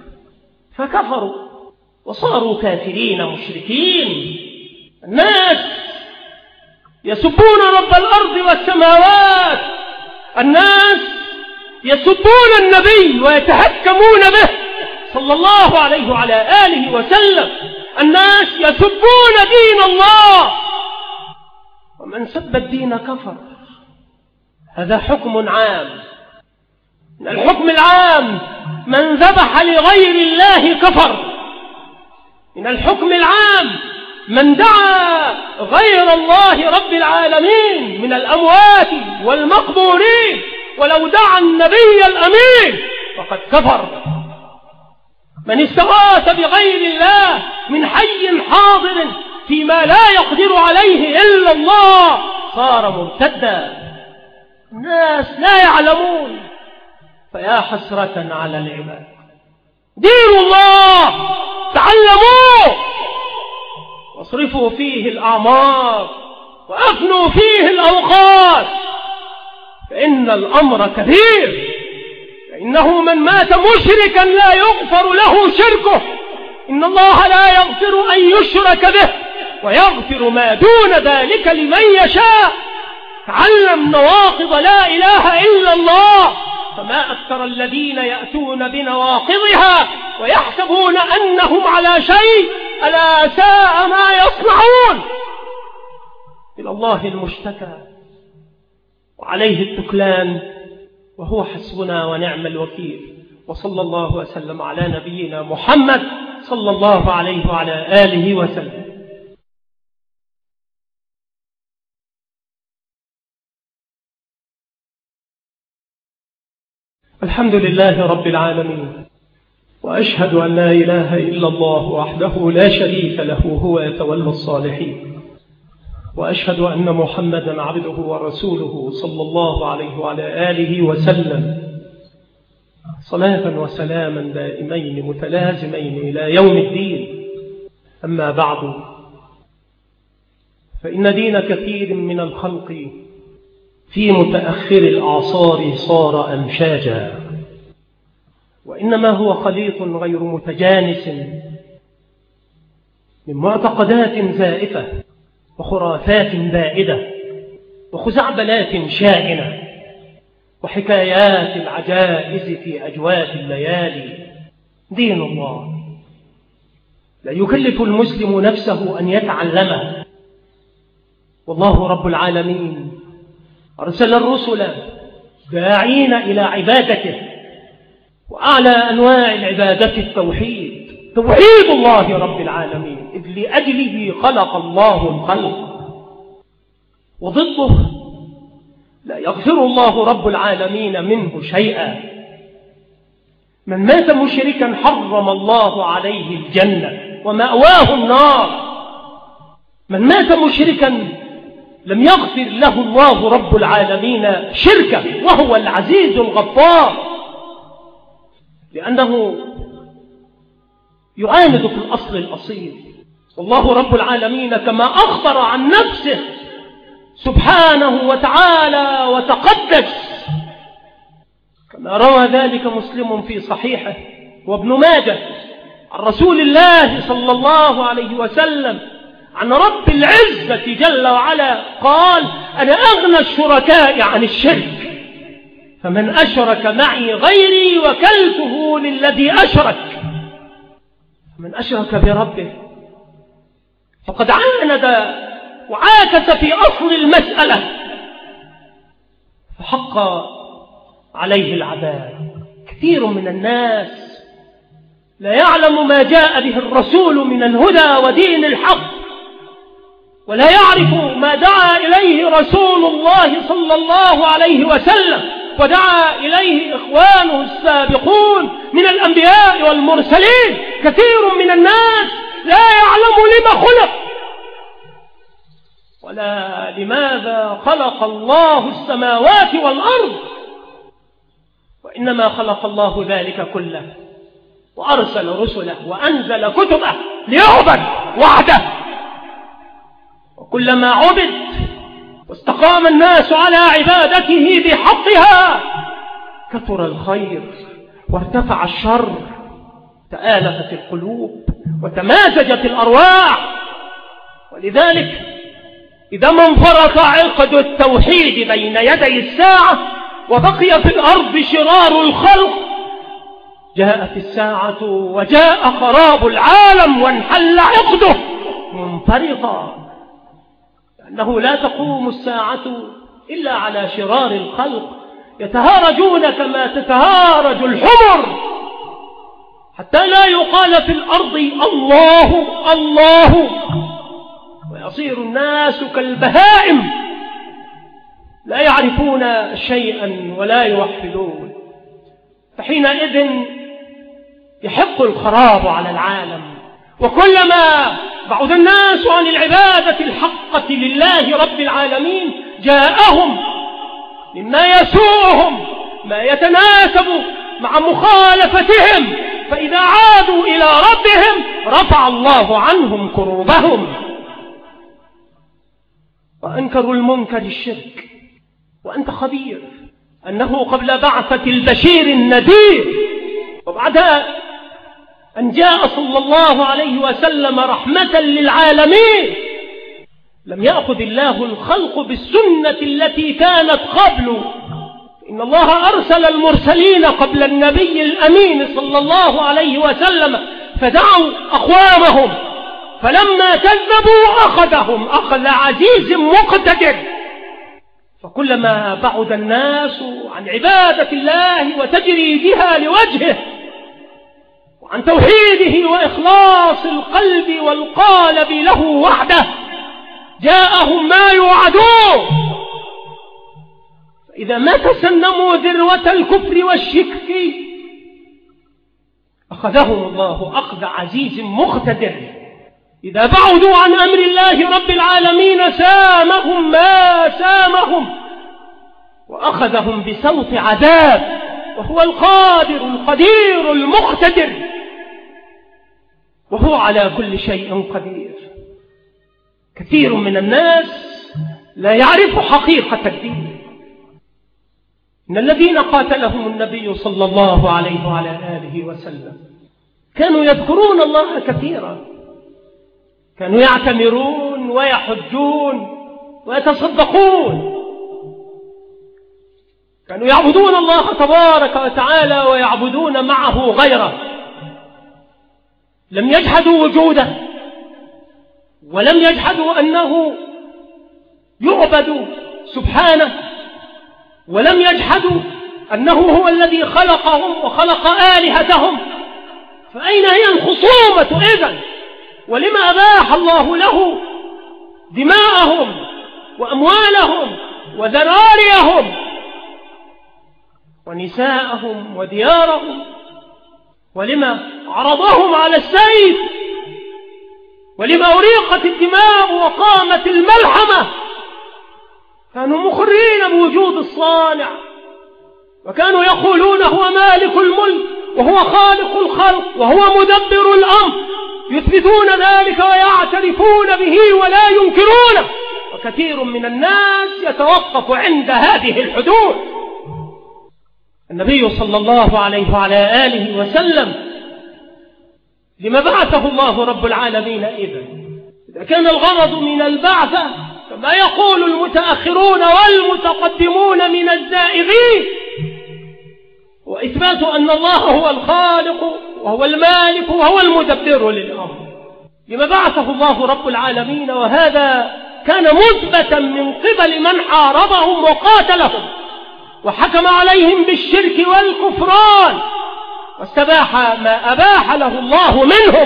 فكفروا وصاروا كافرين مشركين. الناس يسبون رب الأرض والسماوات، الناس يسبون النبي ويتهكمون به صلى الله عليه وعلى آله وسلم، الناس يسبون دين الله، ومن سب الدين كفر. هذا حكم عام. من الحكم العام من ذبح لغير الله كفر. من الحكم العام من دعا غير الله رب العالمين من الأموات والمقبورين ولو دعا النبي الأمين فقد كفر. من استغاث بغير الله من حي حاضر فيما لا يقدر عليه إلا الله صار مرتدا. الناس لا يعلمون، فيا حسرة على العباد. دين الله تعلموه واصرفوا فيه الأعمار وأفنوا فيه الأوقات، فإن الأمر كبير. فإنه من مات مشركا لا يغفر له شركه، إن الله لا يغفر أن يشرك به ويغفر ما دون ذلك لمن يشاء. تعلم نواقض لا إله إلا الله، فما أكثر الذين يأتون بنواقضها ويحسبون أنهم على شيء، ألا ساء ما يصنعون. إلى الله المشتكى وعليه التكلان، وهو حسبنا ونعم الوكيل. وصلى الله وسلم على نبينا محمد صلى الله عليه وعلى آله وسلم. الحمد لله رب العالمين، وأشهد أن لا إله إلا الله وحده لا شريك له هو يتولى الصالحين، وأشهد أن محمدا عبده ورسوله صلى الله عليه وعلى آله وسلم، صلاة وسلاما دائمين متلازمين إلى يوم الدين. أما بعد، فإن دين كثير من الخلق في متأخر الأعصار صار أمشاجا، وإنما هو خليط غير متجانس من معتقدات زائفة وخرافات بائدة وخزعبلات شائنة وحكايات العجائز في أجواف الليالي. دين الله لا يكلف المسلم نفسه أن يتعلمه، والله رب العالمين أرسل الرسل داعين إلى عبادته، وأعلى أنواع العبادة التوحيد، توحيد الله رب العالمين، إذ لأجله خلق الله الخلق. وضده لا يغفر الله رب العالمين منه شيئا. من مات مشركا حرم الله عليه الجنة ومأواه النار، من مات مشركا لم يغفر له الله رب العالمين شركه، وهو العزيز الغفار، لأنه يعاند في الأصل الأصيل. والله رب العالمين كما أخبر عن نفسه سبحانه وتعالى وتقدس، كما روى ذلك مسلم في صحيحه وابن ماجه عن رسول الله صلى الله عليه وسلم عن رب العزة جل وعلا قال: أنا أغنى الشركاء عن الشرك، فمن أشرك معي غيري وكلته للذي أشرك. من أشرك بربه فقد عاند وعاكس في أصل المسألة، فحق عليه العذاب. كثير من الناس لا يعلم ما جاء به الرسول من الهدى ودين الحق، ولا يعرف ما دعا إليه رسول الله صلى الله عليه وسلم ودعا إليه إخوانه السابقون من الأنبياء والمرسلين. كثير من الناس لا يعلم لما خلق ولا لماذا خلق الله السماوات والأرض، وإنما خلق الله ذلك كله وأرسل رسله وأنزل كتبه ليعبد وحده. وكلما عبد واستقام الناس على عبادته بحقها كثر الخير وارتفع الشر، تآلفت القلوب وتمازجت الأرواح. ولذلك إذا ما انفرط عقد التوحيد بين يدي الساعة وبقي في الأرض شرار الخلق، جاءت الساعة وجاء خراب العالم وانحل عقده منفرطا، لأنه لا تقوم الساعة إلا على شرار الخلق يتهارجون كما تتهارج الحمر، حتى لا يقال في الأرض الله الله، ويصير الناس كالبهائم لا يعرفون شيئا ولا يوحدون. فحينئذ يحق الخراب على العالم. وكلما بعد الناس عن العبادة الحقة لله رب العالمين جاءهم مما يسوءهم ما يتناسب مع مخالفتهم، فإذا عادوا إلى ربهم رفع الله عنهم كروبهم. وأنكروا المنكر الشرك، وأنت خبير أنه قبل بعثة البشير النذير وبعدها أن جاء صلى الله عليه وسلم رحمة للعالمين لم يأخذ الله الخلق بالسنة التي كانت قبله. إن الله أرسل المرسلين قبل النبي الأمين صلى الله عليه وسلم فدعوا أقوامهم، فلما كذبوا أخذهم أخذ عزيز مقتدر. فكلما بعد الناس عن عبادة الله وتجريدها لوجهه وعن توحيده وإخلاص القلب والقالب له وحده جاءهم ما يوعدون. فإذا ما تسنموا ذروة الكفر والشرك أخذهم الله أخذ عزيز مقتدر. إذا بعدوا عن أمر الله رب العالمين سامهم ما سامهم وأخذهم بسوط عذاب، وهو القادر القدير المقتدر، وهو على كل شيء قدير. كثير من الناس لا يعرف حقيقة الدين. إن الذين قاتلهم النبي صلى الله عليه وعلى آله وسلم كانوا يذكرون الله كثيرا، كانوا يعتمرون ويحجون ويتصدقون، كانوا يعبدون الله تبارك وتعالى ويعبدون معه غيره. لم يجحدوا وجوده ولم يجحدوا أنه يعبد سبحانه، ولم يجحدوا أنه هو الذي خلقهم وخلق آلهتهم. فأين هي الخصومة إذن؟ ولما أباح الله له دماءهم وأموالهم وذراريهم ونساءهم وديارهم؟ ولما عرضهم على السيف؟ ولما أريقت الدماء الوجود الصانع، وكانوا يقولون هو مالك الملك وهو خالق الخلق وهو مدبر الأمر، يثبتون ذلك ويعترفون به ولا ينكرونه، وكثير من الناس يتوقف عند هذه الحدود. النبي صلى الله عليه وعلى آله وسلم لما بعثه الله رب العالمين إذا كان الغرض من البعثة كما يقول المتأخرون والمتقدمون من الزائغين وإثبات أن الله هو الخالق وهو المالك وهو المدبر للأمر، لما بعثه الله رب العالمين، وهذا كان مثبتا من قبل من حاربهم وقاتلهم وحكم عليهم بالشرك والكفران واستباح ما أباح له الله منهم.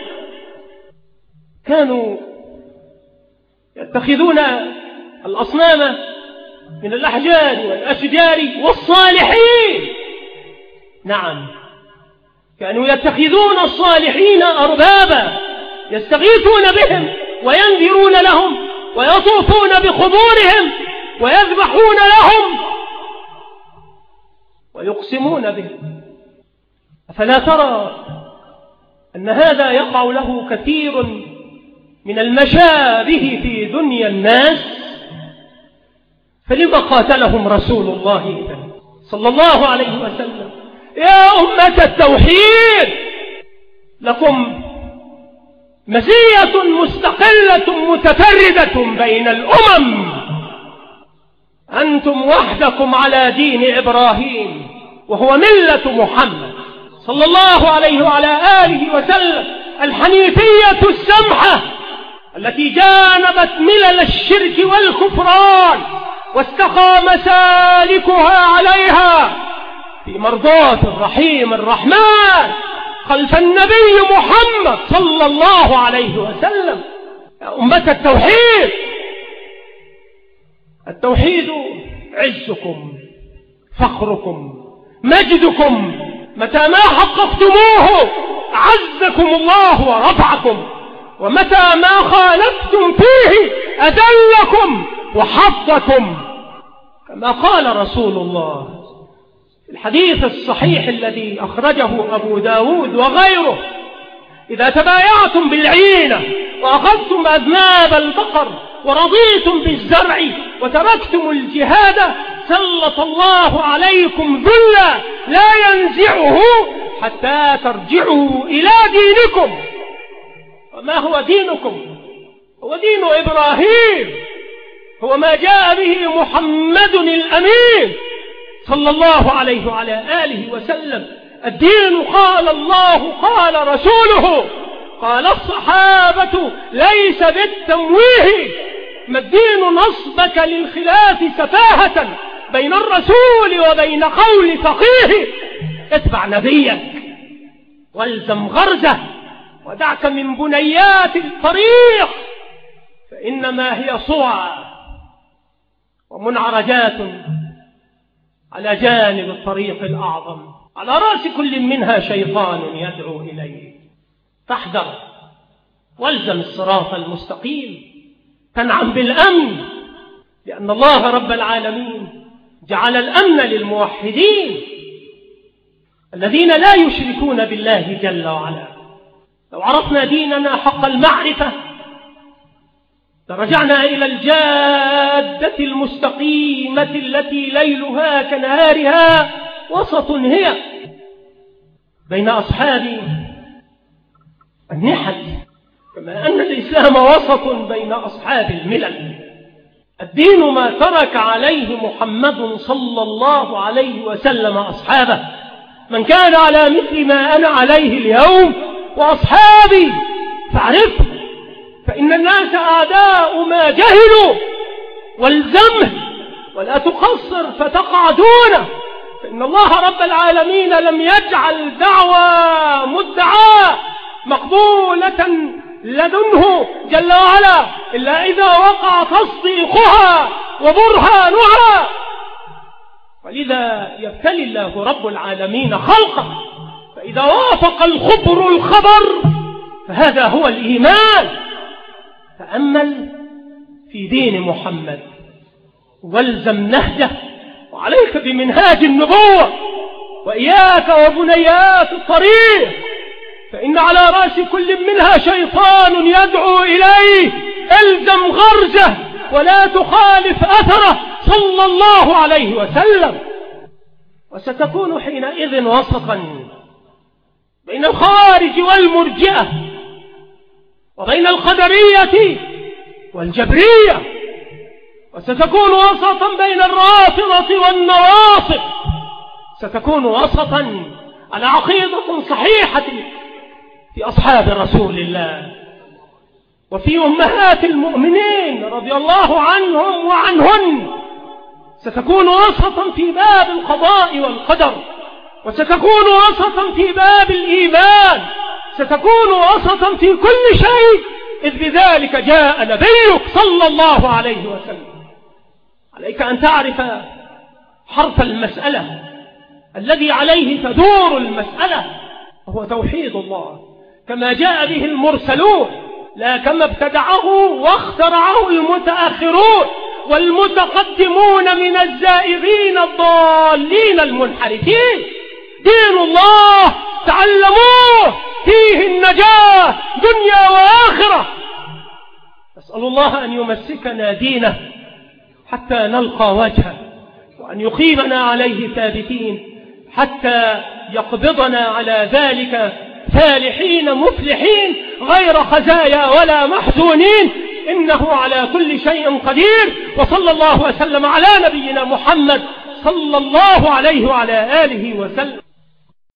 كانوا يتخذون الأصنام من الأحجار والأشجار والصالحين. نعم، كانوا يتخذون الصالحين أربابا يستغيثون بهم وينذرون لهم ويطوفون بقبورهم ويذبحون لهم ويقسمون بهم. أفلا ترى أن هذا يقع له كثير من المشابه في دنيا الناس؟ فلما قاتلهم رسول الله صلى الله عليه وسلم؟ يا أمة التوحيد، لكم مزية مستقلة متفردة بين الأمم، أنتم وحدكم على دين إبراهيم وهو ملة محمد صلى الله عليه وعلى آله وسلم، الحنيفية السمحة التي جانبت ملل الشرك والكفران واستقى مسالكها عليها في مرضاة الرحيم الرحمن خلف النبي محمد صلى الله عليه وسلم. يا أمة التوحيد، التوحيد عزكم فخركم مجدكم، متى ما حققتموه عزكم الله ورفعكم، ومتى ما خالفتم فيه أذلكم وحطكم، كما قال رسول الله في الحديث الصحيح الذي أخرجه أبو داود وغيره: إذا تبايعتم بالعينة وأخذتم أذناب البقر ورضيتم بالزرع وتركتم الجهاد سلط الله عليكم ذلا لا ينزعه حتى ترجعوا إلى دينكم. وما هو دينكم؟ هو دين إبراهيم، هو ما جاء به محمد الأمين صلى الله عليه وعلى آله وسلم. الدين قال الله قال رسوله قال الصحابة ليس بالتمويه. ما الدين نصبك للخلاف سفاهة بين الرسول وبين قول فقيه؟ اتبع نبيك والزم غرزه ودعك من بنيات الطريق، فإنما هي صوى ومنعرجات على جانب الطريق الأعظم، على رأس كل منها شيطان يدعو إليه. فاحذر والزم الصراط المستقيم تنعم بالأمن، لأن الله رب العالمين جعل الأمن للموحدين الذين لا يشركون بالله جل وعلا. لو عرفنا ديننا حق المعرفة لرجعنا إلى الجادة المستقيمة التي ليلها كنهارها وسط هي بين أصحاب النحل، كما أن الإسلام وسط بين أصحاب الملل. الدين ما ترك عليه محمد صلى الله عليه وسلم أصحابه، من كان على مثل ما أنا عليه اليوم وأصحابي فاعرفه، فإن الناس أعداء ما جهلوا، والزمه ولا تقصر فتقع دونه، فإن الله رب العالمين لم يجعل دعوى مدعاة مقبولة لدنه جل وعلا إلا إذا وقع تصديقها وبرهانها. ولذا يبتلي الله رب العالمين خلقه، فإذا وافق الخبر الخبر فهذا هو الإيمان. تأمل في دين محمد والزم نهجه، وعليك بمنهاج النبوة، وإياك وبنيات الطريق، فإن على رأس كل منها شيطان يدعو إليه. الزم غرزه ولا تخالف أثره صلى الله عليه وسلم. وستكون حينئذ وسطا بين الخوارج والمرجئة، وبين القدرية والجبرية، وستكون وسطا بين الرافضة والنواصب، ستكون وسطا على عقيدة صحيحة في أصحاب رسول الله وفي أمهات المؤمنين رضي الله عنهم وعنهن. ستكون وسطا في باب القضاء والقدر، وستكون وسطا في باب الإيمان، ستكون وسطا في كل شيء، إذ بذلك جاء نبيك صلى الله عليه وسلم. عليك أن تعرف حرف المسألة الذي عليه تدور المسألة، وهو توحيد الله كما جاء به المرسلون، لا كما ابتدعه واخترعه المتأخرون والمتقدمون من الزائغين الضالين المنحرفين. دين الله تعلموه، فيه النجاة دنيا وآخرة. نسأل الله أن يمسكنا دينه حتى نلقى وجهه، وأن يقيمنا عليه ثابتين حتى يقبضنا على ذلك فالحين مفلحين غير خزايا ولا محزونين، إنه على كل شيء قدير. وصلى الله وسلم على نبينا محمد صلى الله عليه وعلى آله وسلم.